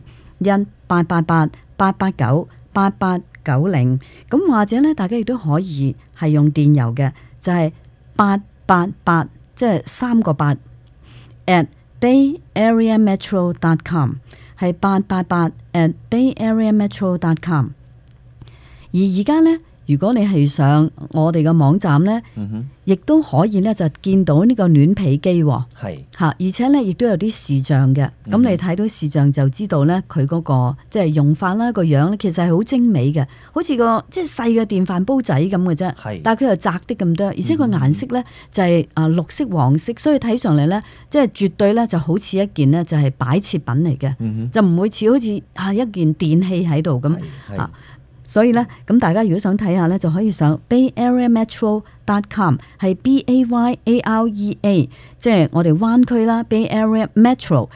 1888-889-8890。咁或者咧，大家亦都可以係用電郵嘅，就係888，即係3個8 at bayareametro.com， 係888 at bayareametro.com。而家咧，如果你係上我哋嘅網站咧，亦都可以咧就見到呢個暖被機，係嚇，而且咧亦都有啲視像嘅。咁你睇到視像就知道咧佢嗰個即係用法啦，個樣咧其實係好精美嘅，好似個即係細嘅電飯煲仔咁嘅啫。係，但係佢又窄啲咁多，而且個顏色咧就係綠色、黃色，所以睇上嚟咧即係絕對咧就好似一件咧就係擺設品嚟嘅，就唔會似好似一件電器喺度咁啊。所以咧，咁大家如果想睇下咧，就可以上 bayareametro.com， 係 BAYAREA， 即係我哋灣區啦 ，Bay Area Metro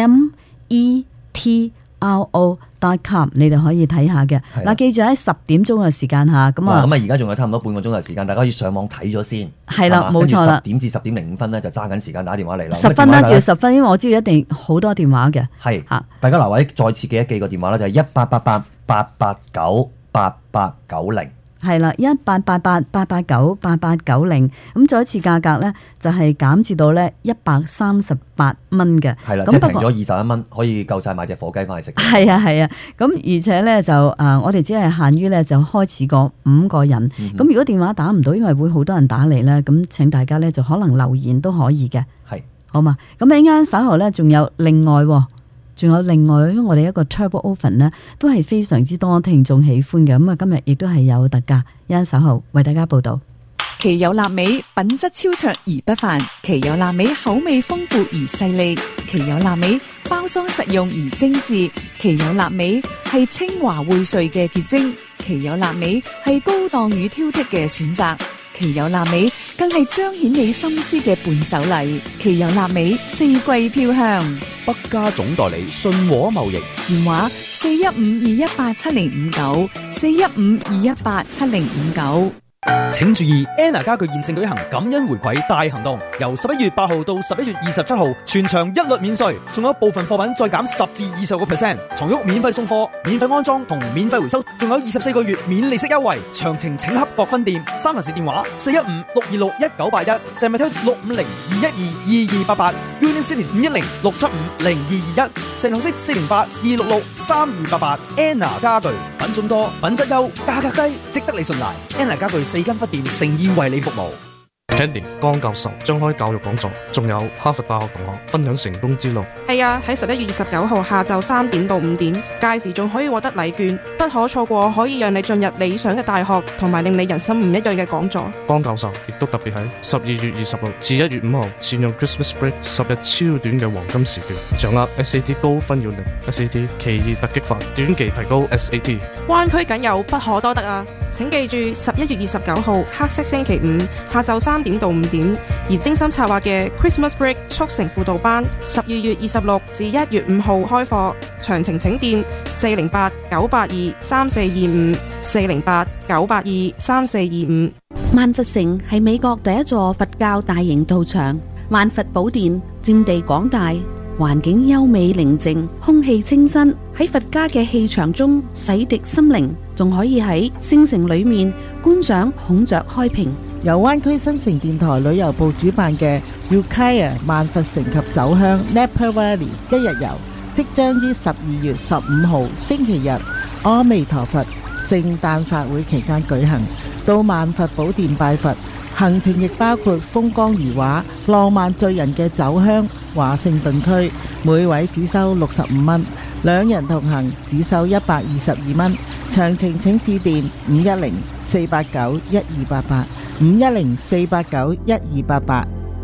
METRO.com， 你哋可以睇下嘅。嗱，記住喺10點鐘嘅時間嚇，咁啊， 而家仲有差唔多半個鐘嘅時間，大家可以上網睇咗先。 係啦，冇錯啦。10 點至10點05分咧，就揸緊時間打電話嚟啦。 10分啦，至到10分，因為我知道一定好多電話嘅。 係嚇，大家嗱，或者再次記一記個電話啦，就係1888-889-8890，係啦 ，1888-889-8890。咁再一次價格咧，就係減至到咧138蚊嘅。 係啦，即係平咗21蚊，可以夠晒買隻火雞翻去食。 係啊，係啊。咁而且咧就我哋只係限於咧就開始過5個人。咁如果電話打唔到，因為會好多人打嚟咧，咁請大家咧就可能留言都可以嘅。 係， 好嘛？咁陣間稍後咧仲有另外，因為我哋一個 Turbo Oven 呢，都係非常之多聽眾喜歡嘅。咁啊，今日亦都係有特價，一陣稍後為大家報道。 奇有臘味，品質超卓而不凡；奇有臘味，口味豐富而細膩；奇有臘味，包裝實用而精緻；奇有臘味係清華薈萃嘅結晶；奇有臘味係高檔與挑剔嘅選擇；奇有臘味更係彰顯你心思嘅伴手禮。奇有臘味，四季飄香。 北家總代理信和貿易， 電話415-218-7059，415-218-7059。 請注意 Anna 家具現正舉行感恩回饋大行動，由11月8號到11月27號，全場一律免稅，仲有部分貨品再減10至20%，床褥免費送貨、免費安裝同免費回收，仲有24個月免利息優惠。詳情請洽各分店。三藩市電話415-626-1981，石米推650-212-2288， Union City 510-675-0221，聖荷西408-266-3288。Anna 家具品種多、品質優、價格低，值得你信賴。Anna 家具4間分店誠意為你服務。 Candy 江教授將開教育講座，仲有哈佛大學同學分享成功之路。 係啊，喺11月29號下晝3點到5點，屆時仲可以獲得禮券，不可錯過，可以讓你進入理想嘅大學，同埋令你人生唔一樣嘅講座。 江教授亦都特別喺12月26至1月5號善用 Christmas Break 10日超短嘅黃金時段，掌握 SAT 高分要領 SAT 奇異突擊法，短期提高 SAT。 灣區僅有不可多得啊！請記住11月29號黑色星期五下晝3點到5點，而精心策劃嘅 Christmas Break 速成輔導班12月26至1月5號開課，詳情請電408-982-3425 408-982-3425。 萬佛城係美國第一座佛教大型道場，萬佛寶殿佔地廣大，環境優美寧靜，空氣清新，喺佛家嘅氣場中洗滌心靈，仲可以喺聖城裏面觀賞孔雀開屏。 由灣區新城電台旅遊部主辦嘅 Ukiah 萬佛城及酒鄉 Napa Valley 一日遊，即將於12月15號星期日阿彌陀佛聖誕法會期間舉行，到萬佛寶殿拜佛。行程亦包括風光如畫、浪漫醉人嘅酒鄉華盛頓區，每位只收65蚊，兩人同行只收122蚊。詳情請致電510-489-1288 510-489-1288。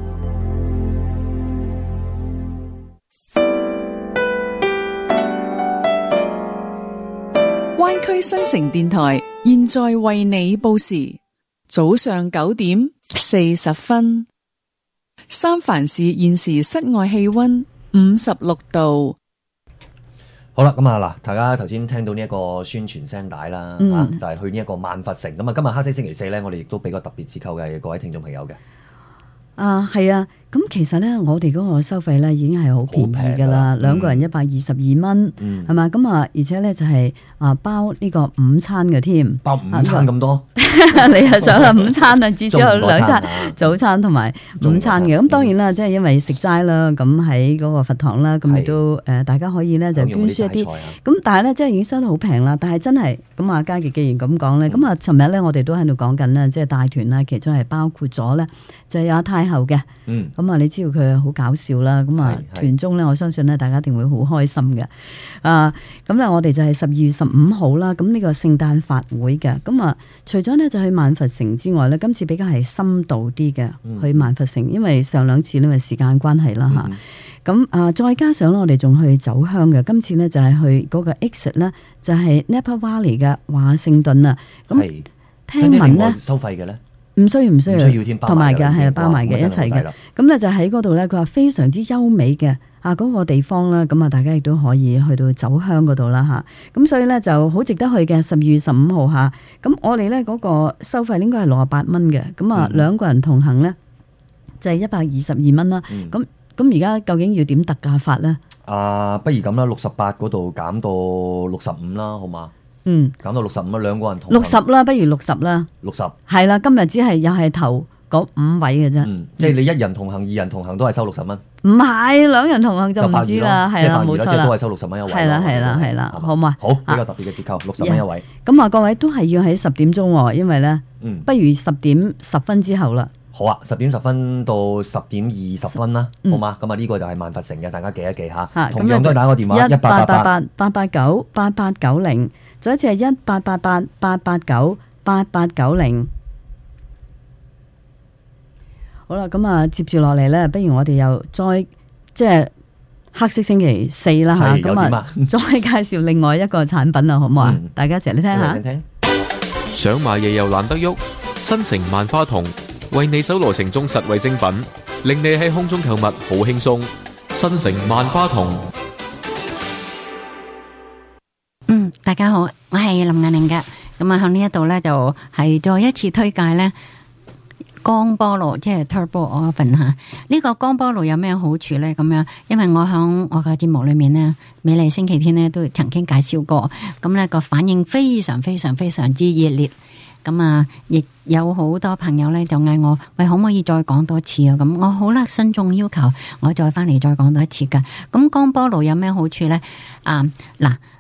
灣區新城電台現在為你報時，早上9點40分。三藩市現時室外氣溫56度。 好啦，咁啊嗱，大家頭先聽到呢一個宣傳聲帶啦，就係去呢一個萬佛城。咁啊，今日黑色星期四咧，我哋亦都俾個特別折扣嘅各位聽眾朋友嘅。 係啊，咁其實咧，我哋嗰個收費咧已經係好便宜噶啦，兩個人122蚊，係嘛？咁啊，而且咧就係包呢個午餐嘅添， 包午餐咁多， 你又想啦？午餐啊，至少有兩餐，早餐同埋午餐嘅。咁當然啦，即係因為食齋啦，咁喺嗰個佛堂啦，咁亦都大家可以咧就捐輸一啲。咁但係咧，即係已經收得好平啦。但係真係咁啊，嘉傑既然咁講咧，咁啊，尋日咧我哋都喺度講緊啦，即係帶團啦，其中係包括咗咧就有太后嘅。咁啊，你知道佢好搞笑啦，咁啊團中咧，我相信咧大家一定會好開心嘅。咁咧我哋就係12月15號啦，咁呢個聖誕法會嘅。咁啊，除咗咧就去萬佛城之外咧，今次比較係深度啲嘅去萬佛城，因為上兩次因為時間關係啦吓。咁再加上咧我哋仲去酒鄉嘅，今次咧就係去嗰個 exit 咧，就係 Napa Valley 嘅華盛頓啊。咁聽聞咧收費嘅咧？ 唔需要，同埋嘅係包埋嘅一齊嘅。咁咧就喺嗰度咧，佢話非常之優美嘅嗰個地方啦。咁啊，大家亦都可以去到酒鄉嗰度啦嚇。咁所以咧就好值得去嘅。12月15號嚇。咁我哋咧嗰個收費應該係68蚊嘅。咁啊，兩個人同行咧就係122蚊啦。咁而家究竟要點特價法咧？ 不如咁啦，68嗰度減到65啦，好嘛？減到65啦，兩個人同 60啦，不如60啦。 60 係啦，今日只係又係頭嗰5位嘅啫。 即係你一人同行、二人同行都係收60蚊。 唔係，兩人同行就唔知啦，係啦，冇錯啦， 即係都係收60蚊一位。 係啦，好嘛？ 好，比較特別嘅折扣，60蚊一位。 咁啊，各位都係要喺10點鐘喎，因為咧，不如10點10分之後啦。 好啊，10點10分到10點20分啦，好嘛？咁啊，呢個就係萬佛城嘅，大家記一記嚇。同樣都係打個電話1888-889-8890，再一次係1888-889-8890。好啦，咁啊，接住落嚟咧，不如我哋又再即係黑色星期四啦嚇，咁啊，再介紹另外一個產品啊，好唔好啊？大家一齊嚟聽下。 想買嘢又懶得喐，新城萬花筒為你搜羅城中實惠精品，令你喺空中購物好輕鬆。新城萬花筒。 大家好，我係林雁玲嘅。咁啊，喺呢一度咧就係再一次推介咧光波爐，即係 Turbo Oven 吓。呢個光波爐有咩好處咧？咁樣，因為我喺我嘅節目裏面咧，美麗星期天咧都曾經介紹過，咁咧個反應非常之熱烈。咁啊，亦有好多朋友咧就嗌我，喂，可唔可以再講多次啊？咁我好啦，慎重要求，我再翻嚟再講多一次噶。咁光波爐有咩好處咧？嗱，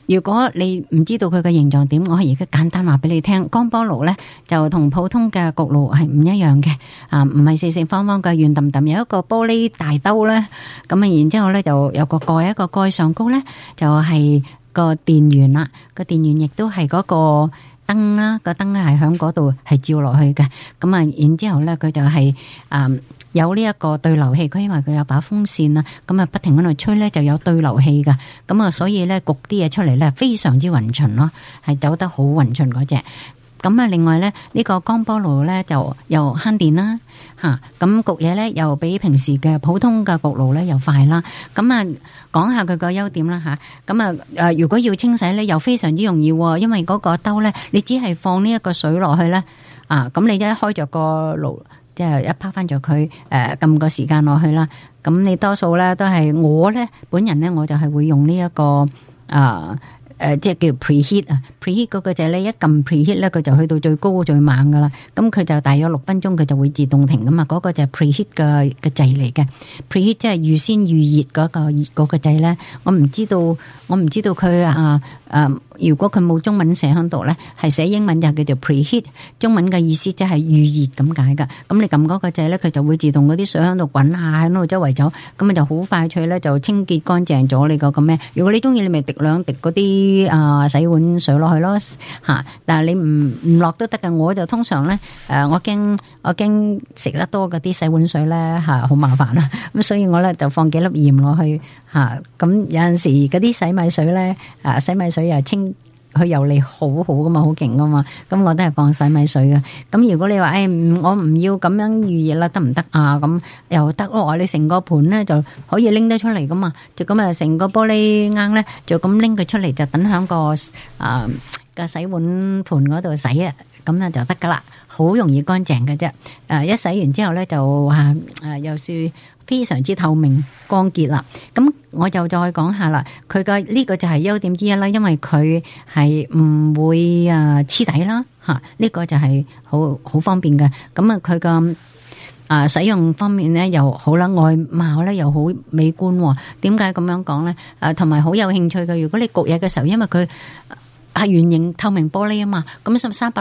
如果你唔知道佢嘅形狀點，我而家簡單話俾你聽。光波爐咧就同普通嘅焗爐係唔一樣嘅，唔係四四方方嘅圓揼揼，有一個玻璃大兜咧，咁啊然之後咧就有個蓋，一個蓋上高咧就係個電源啦，個電源亦都係嗰個燈啦，個燈咧係響嗰度係照落去嘅，咁啊然之後咧佢就係有呢一個對流器，佢因為佢有把風扇啊，咁啊不停喺度吹咧，就有對流器噶，咁啊所以咧焗啲嘢出嚟咧非常之勻循咯，係走得好勻循嗰隻。咁啊另外咧呢個光波爐咧就又慳電啦，咁焗嘢咧又比平時嘅普通嘅焗爐咧又快啦。咁啊講下佢個優點啦吓，咁啊如果要清洗咧又非常之容易，因為嗰個兜咧你只係放呢一個水落去咧，咁你一開着個爐。即係一拋翻咗佢，撳個時間落去啦。咁你多數咧都係我咧本人咧，我就係會用呢一個即係叫 preheat 啊 ，preheat 嗰個就係咧一撳 preheat 咧，佢就去到最高最猛噶啦。咁佢就大約6分鐘，佢就會自動停噶嘛。嗰個就係 preheat 嘅掣嚟嘅。preheat 即係預先預熱嗰個掣咧。我唔知道佢如果佢冇中文寫喺度咧，係寫英文就叫做 preheat， 中文嘅意思即係預熱咁解噶。咁你撳嗰個掣咧，佢就會自動嗰啲水喺度滾下，喺度周圍走，咁啊就好快脆咧，就清潔乾淨咗你個咁咩。如果你中意，你咪滴2滴嗰啲洗碗水落去咯嚇。但係你唔落都得嘅。我就通常咧我驚食得多嗰啲洗碗水咧嚇好麻煩啦。咁所以我咧就放幾粒鹽落去嚇。咁有陣時嗰啲洗米水咧洗米水又清。佢油膩好好噶嘛，好勁噶嘛，咁我都係放洗米水嘅。咁如果你話我唔要咁樣預熱啦，得唔得啊？咁又得咯，你成個盤咧就可以拎得出嚟噶嘛，就咁啊成個玻璃罌咧就咁拎佢出嚟，就等響個洗碗盤嗰度洗啊，咁啊就得噶啦，好容易乾淨嘅啫。一洗完之後咧就又是非常之透明光潔啦。咁我就再講下啦，佢嘅呢個就係優點之一啦，因為佢係唔會黐底啦嚇，呢個就係好方便嘅。咁啊佢個使用方面咧又好啦，外貌咧又好美觀。點解咁樣講咧？同埋好有興趣嘅。如果你焗嘢嘅時候，因為佢係圓形透明玻璃啊嘛，咁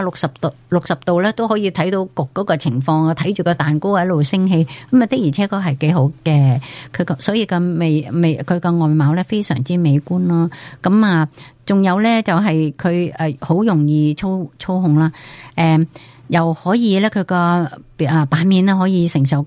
360度咧都可以睇到焗嗰個情況啊，睇住個蛋糕喺度升起，咁啊的而且確係幾好嘅。所以佢個外貌咧非常之美觀咯。咁啊，仲有咧就係佢好容易操控啦。又可以咧佢個版面咧可以承受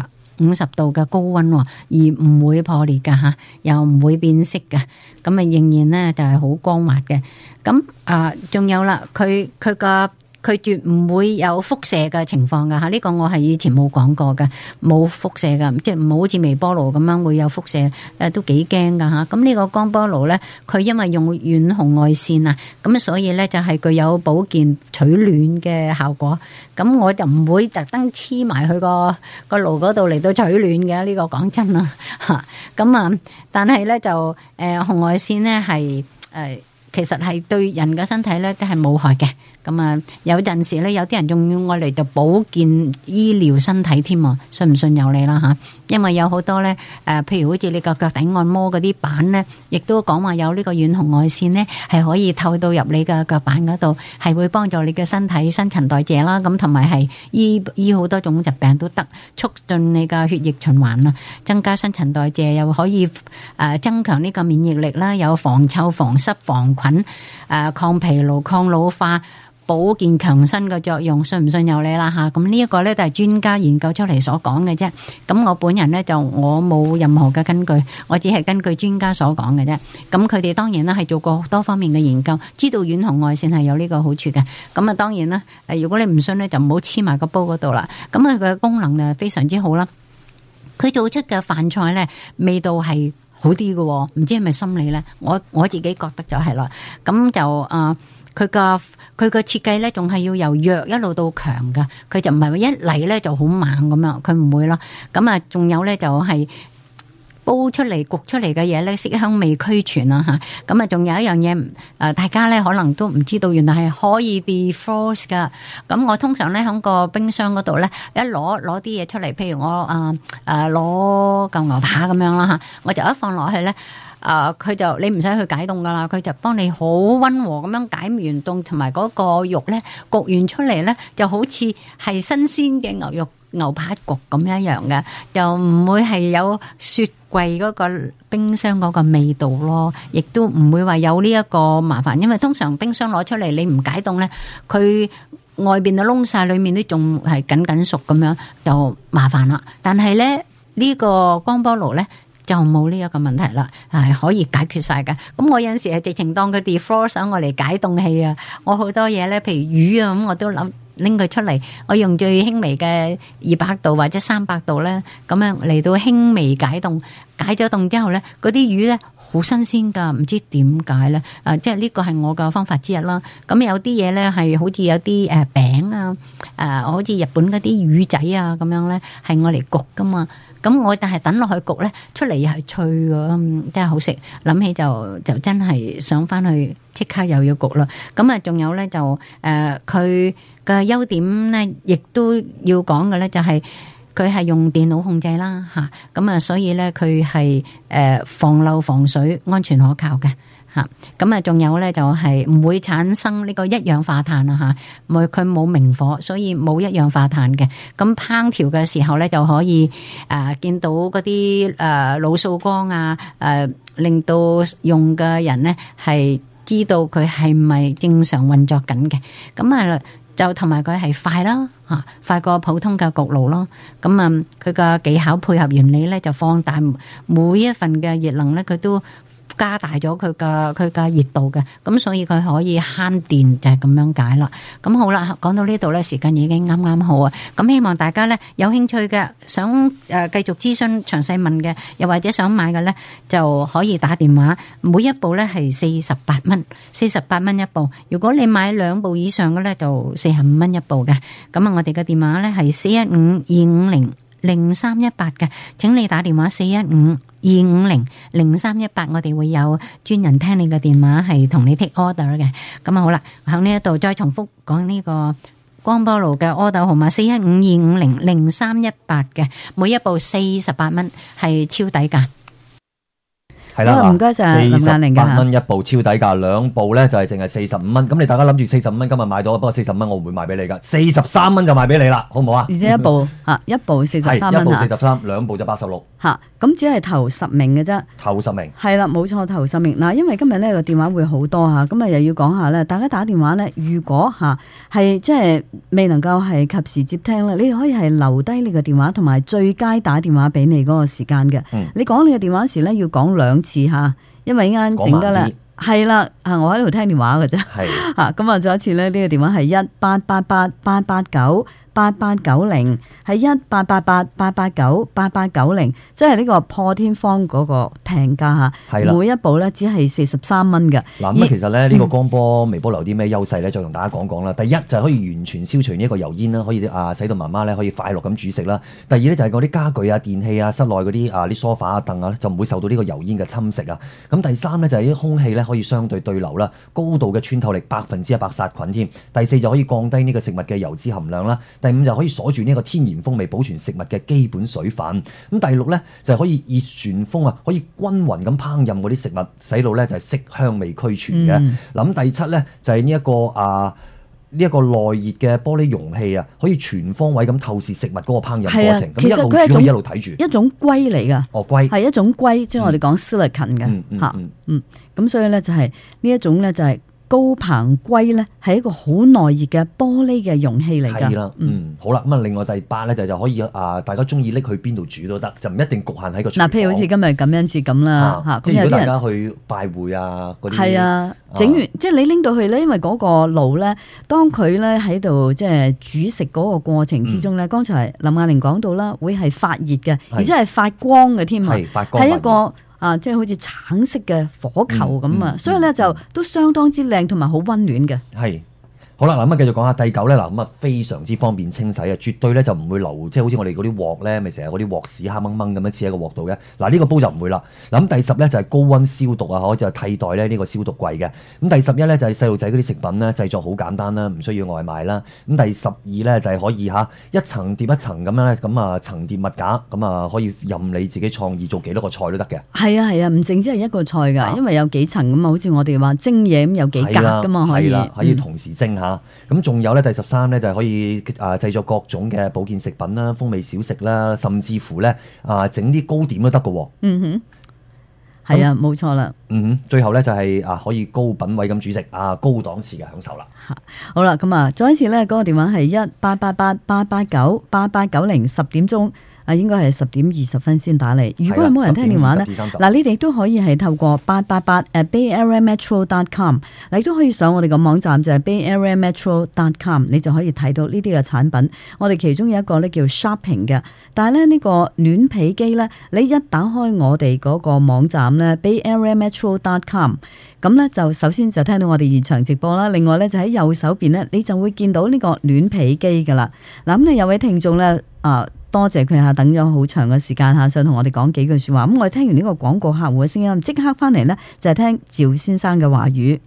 950度嘅高溫，而唔會破裂㗎吓，又唔會變色嘅，咁啊仍然咧就係好光滑嘅。咁仲有啦，佢絕唔會有輻射嘅情況㗎吓，呢個我係以前冇講過嘅，冇輻射㗎，即係唔好好似微波爐咁樣會有輻射，都幾驚㗎吓。咁呢個光波爐咧，佢因為用遠紅外線啊，咁所以咧就係具有保健取暖嘅效果。咁我就唔會特登黐埋去個爐嗰度嚟到取暖嘅，呢個講真啦吓。咁但係咧就紅外線咧係其實係對人嘅身體咧都係冇害嘅。咁有陣時咧，有啲人仲要我嚟到保健醫療身體添啊，信唔信由你啦吓。因為有好多咧譬如好似你個腳底按摩嗰啲板咧，亦都講話有呢個遠紅外線咧，係可以透到入你嘅腳板嗰度，係會幫助你嘅身體新陳代謝啦。咁同埋係醫好多種疾病都得，促進你嘅血液循環啦，增加新陳代謝，又可以增強呢個免疫力啦，有防臭、防濕、防菌、抗疲勞、抗老化、保健強身嘅作用，信唔信由你啦吓。咁呢一個咧都係專家研究出嚟所講嘅啫。咁我本人咧就我冇任何嘅根據，我只係根據專家所講嘅啫。咁佢哋當然啦係做過多方面嘅研究，知道遠紅外線係有呢個好處嘅。咁當然啦，如果你唔信咧，就唔好黐埋個煲嗰度啦。咁佢嘅功能就非常之好啦。佢做出嘅飯菜咧，味道係好啲嘅，唔知係咪心理咧？我自己覺得就係啦。咁就佢個設計咧，仲係要由弱一路到強噶，佢就唔係話一嚟咧就好猛咁樣，佢唔會咯。咁仲有咧就係煲出嚟焗出嚟嘅嘢咧，色香味俱全啊吓。咁仲有一樣嘢，大家咧可能都唔知道，原來係可以 defrost 噶。咁我通常咧喺個冰箱嗰度咧，一攞啲嘢出嚟，譬如我攞嚿牛扒咁樣啦吓，我就一放落去咧。 佢就你唔使去解凍噶啦，佢就幫你好溫和咁樣解完凍，同埋嗰個肉咧焗完出嚟咧，就好似係新鮮嘅牛肉牛扒焗咁一樣嘅，就唔會係有雪櫃嗰個冰箱嗰個味道咯，亦都唔會話有呢一個麻煩，因為通常冰箱攞出嚟你唔解凍咧，佢外邊就燶晒，裏面都仲係緊熟咁樣，就麻煩啦。但係咧呢個光波爐咧就冇呢一個問題啦，係可以解決晒嘅。咁我有陣時係直情當佢 defrost 我嚟解凍器啊，我好多嘢咧，譬如魚啊咁，我都諗拎佢出嚟，我用最輕微嘅200度或者300度咧，咁樣嚟到輕微解凍，解咗凍之後咧，嗰啲魚咧好新鮮噶，唔知點解咧？即係呢個係我嘅方法之一啦。咁有啲嘢咧係好似有啲餅啊，好似日本嗰啲魚仔啊咁樣咧，係我嚟焗噶嘛。咁我但係等落去焗咧，出嚟又係脆嘅，真係好食。諗起就真係想翻去即刻又要焗啦。咁啊，仲有咧就佢嘅優點咧，亦都要講嘅咧，就係佢係用電腦控制啦嚇。咁啊，所以咧佢係防漏防水，安全可靠嘅。咁啊，仲有咧就係唔會產生呢個一氧化碳啊嚇，佢冇明火，所以冇一氧化碳嘅。咁烹調嘅時候咧就可以見到嗰啲腦掃光啊，令到用嘅人咧係知道佢係咪正常運作緊嘅。咁啊就同埋佢係快啦嚇，快過普通嘅焗爐咯。咁啊佢嘅技巧配合原理咧就放大每一份嘅熱能咧，佢都加大咗佢嘅熱度嘅，咁所以佢可以慳電，就係咁樣解啦。咁好啦，講到呢度咧，時間已經啱啱好啊。咁希望大家咧有興趣嘅，想繼續諮詢詳細問嘅，又或者想買嘅咧，就可以打電話。每一部咧係48蚊，48蚊一部。如果你買2部以上嘅咧，就45蚊一部嘅。咁啊，我哋嘅電話咧係415-250-0318嘅，請你打電話415-250-0318，我哋會有專人聽你嘅電話，係同你 take order 嘅。咁啊好啦，喺呢一度再重複講呢個光波爐嘅 order 號碼415-250-0318嘅，每一部48蚊，係超抵價。 係啦， 唔該晒林雁玲嘅 48蚊一部超抵價，2部咧就係淨係45蚊。咁你大家諗住45蚊今日買到，不過45蚊我唔會賣俾你㗎，43蚊就賣俾你啦，好唔好啊？ 而且一部43蚊， 一部43，2部就86。 咁只係頭10名嘅啫。 頭10名係啦，冇錯，頭10名嗱。因為今日呢個電話會好多嚇，咁啊又要講下咧，大家打電話咧，如果係即係未能夠係及時接聽咧，你可以係留低你個電話同埋最佳打電話俾你嗰個時間嘅。你講你嘅電話時咧要講2次嚇，因為依家整得啦。係啦，我喺度聽電話嘅啫。咁啊，再一次咧，呢個電話係1888-889-8890，係1888-889-8890，即係呢個破天荒嗰個平價嚇。每一部咧只係43蚊嘅。嗱咁其實咧呢個光波微波爐有啲咩優勢咧？再同大家講講啦。第一就係可以完全消除呢一個油煙啦，可以使到媽媽咧可以快樂咁煮食啦。第二咧就係嗰啲家具啊、電器啊、室內嗰啲啲梳化啊、凳啊就唔會受到呢個油煙嘅侵蝕啊。咁第三咧就係啲空氣咧可以相對對流啦，高度嘅穿透力100%殺菌添。第四就可以降低呢個食物嘅油脂含量啦。第五就可以鎖住呢個天然風味，保存食物嘅基本水分。咁第六咧就係可以熱旋風啊，可以均勻咁烹飪嗰啲食物，使到咧就係色香味俱全嘅。咁第七咧就係呢一個內熱嘅玻璃容器啊，可以全方位咁透視食物嗰個烹飪過程。咁一路煮可以一路睇住。 一種硅嚟㗎。 硅係一種硅，即係我哋講 silicon 嘅嚇。咁所以咧就係呢一種咧就係高硼硅咧，係一個好耐熱嘅玻璃嘅容器嚟㗎。 係啦，好啦，咁啊，另外第8咧就可以大家中意拎去邊度煮都得，就唔一定局限喺個廚房。 譬如好似今日感恩節咁啦， 即係如果大家去拜會啊嗰啲， 係啊，整完即係你拎到去咧，因為嗰個爐咧，當佢咧喺度即係煮食嗰個過程之中咧，剛才林雁玲講到啦，會係發熱嘅，而且係發光嘅添啊，係一個。即係好似橙色嘅火球咁啊，所以咧就都相當之靚同埋好溫暖嘅。 係好啦，嗱咁啊，繼續講下第9咧，嗱咁啊非常之方便清洗啊，絕對咧就唔會留，即係好似我哋嗰啲鑊咧，咪成日嗰啲鑊屎黑掹掹咁樣黐喺個鑊度嘅。嗱呢個煲就唔會啦。嗱咁第10咧就係高溫消毒啊，可以就替代咧呢個消毒櫃嘅。咁第11咧就係細路仔嗰啲食品咧製作好簡單啦，唔需要外賣啦。咁第12咧就係可以一層疊一層咁樣咧，咁啊層疊物架，咁啊可以任你自己創意做幾多個菜都得嘅。 係啊係啊，唔淨止係一個菜㗎，因為有幾層咁啊，好似我哋話蒸嘢咁有幾格㗎嘛，可以。 可以同時蒸下。咁仲有咧第13咧就係可以製作各種嘅保健食品啦、風味小食啦，甚至乎咧整啲糕點都得嘅喎。 嗯哼，係啊，冇錯啦。 最後咧就係可以高品位咁煮食高檔次嘅享受啦。 好啦，咁啊，再一次咧，嗰個電話係188888898890 10點鐘。應該係10點20分先打嚟。如果係冇人聽電話呢，嗱，你哋都可以係透過888@bayareametro.com，你都可以上我哋個網站就係 bayareametro.com， 你就可以睇到呢啲嘅產品。我哋其中有一個咧叫 shopping 嘅，但係咧呢個暖被機咧，你一打開我哋嗰個網站咧 bayareametro.com， 咁咧就首先就聽到我哋現場直播啦。另外咧就喺右手邊咧，你就會見到呢個暖被機噶啦。嗱，咁你有位聽眾咧多謝佢等咗好長嘅時間想同我哋講幾句說話。咁我哋聽完呢個廣告客戶嘅聲音，即刻翻嚟呢，就係聽趙先生嘅話語。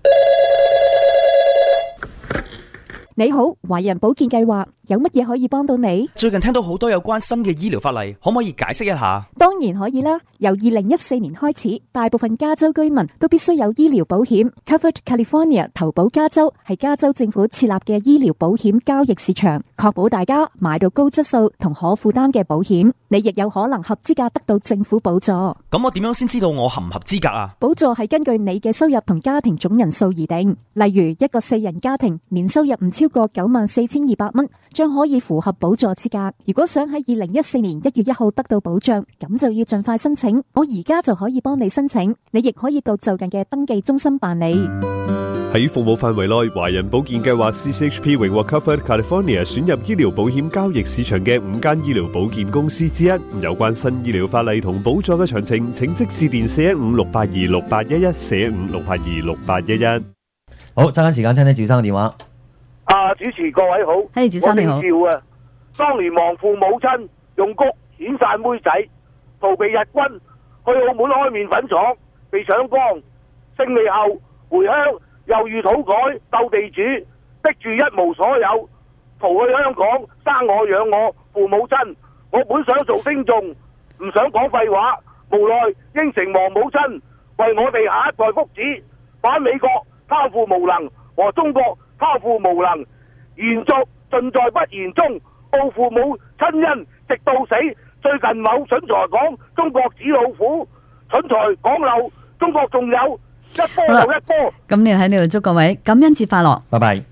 你好，華人保健計劃有乜嘢可以幫到你？ 最近聽到好多有關新嘅醫療法例，可唔可以解釋一下？ 當然可以啦。由2014年開始，大部分加州居民都必須有醫療保險。Covered California 投保加州係加州政府設立嘅醫療保險交易市場，確保大家買到高質素同可負擔嘅保險。你亦有可能合資格得到政府補助。 咁我點樣先知道我合唔合資格啊？ 補助係根據你嘅收入同家庭總人數而定。例如一個4人家庭，年收入唔超過94,200蚊，將可以符合補助資格。如果想喺2014年1月1號得到保障，咁就要盡快申請。我而家就可以幫你申請，你亦可以到就近嘅登記中心辦理。 喺服務範圍內，華人保健計劃 CCHP 榮獲 Covered California 選入醫療保險交易市場嘅5間醫療保健公司之一。有關新醫療法例同補助嘅詳情，請即致電415-682-6811 415-682-6811。 好，揸緊時間聽聽趙生嘅電話。 主持各位好， 趙生你好。 我姓趙啊，當年亡父母親，用谷遣散妹仔，逃避日軍，去澳門開麵粉廠，被搶光，勝利後回鄉，又遇土改鬥地主，逼住一無所有，逃去香港，生我養我父母親。我本想做聽眾，唔想講廢話，無奈應承亡母親，為我哋下一代福祉，反美國貪腐無能和中國貪腐無能，延續盡在不言中，報父母親恩直到死。最近某蠢材講中國紙老虎，蠢材講漏中國仲有一波又一波。 咁你喺呢度祝各位感恩節快樂， 拜拜。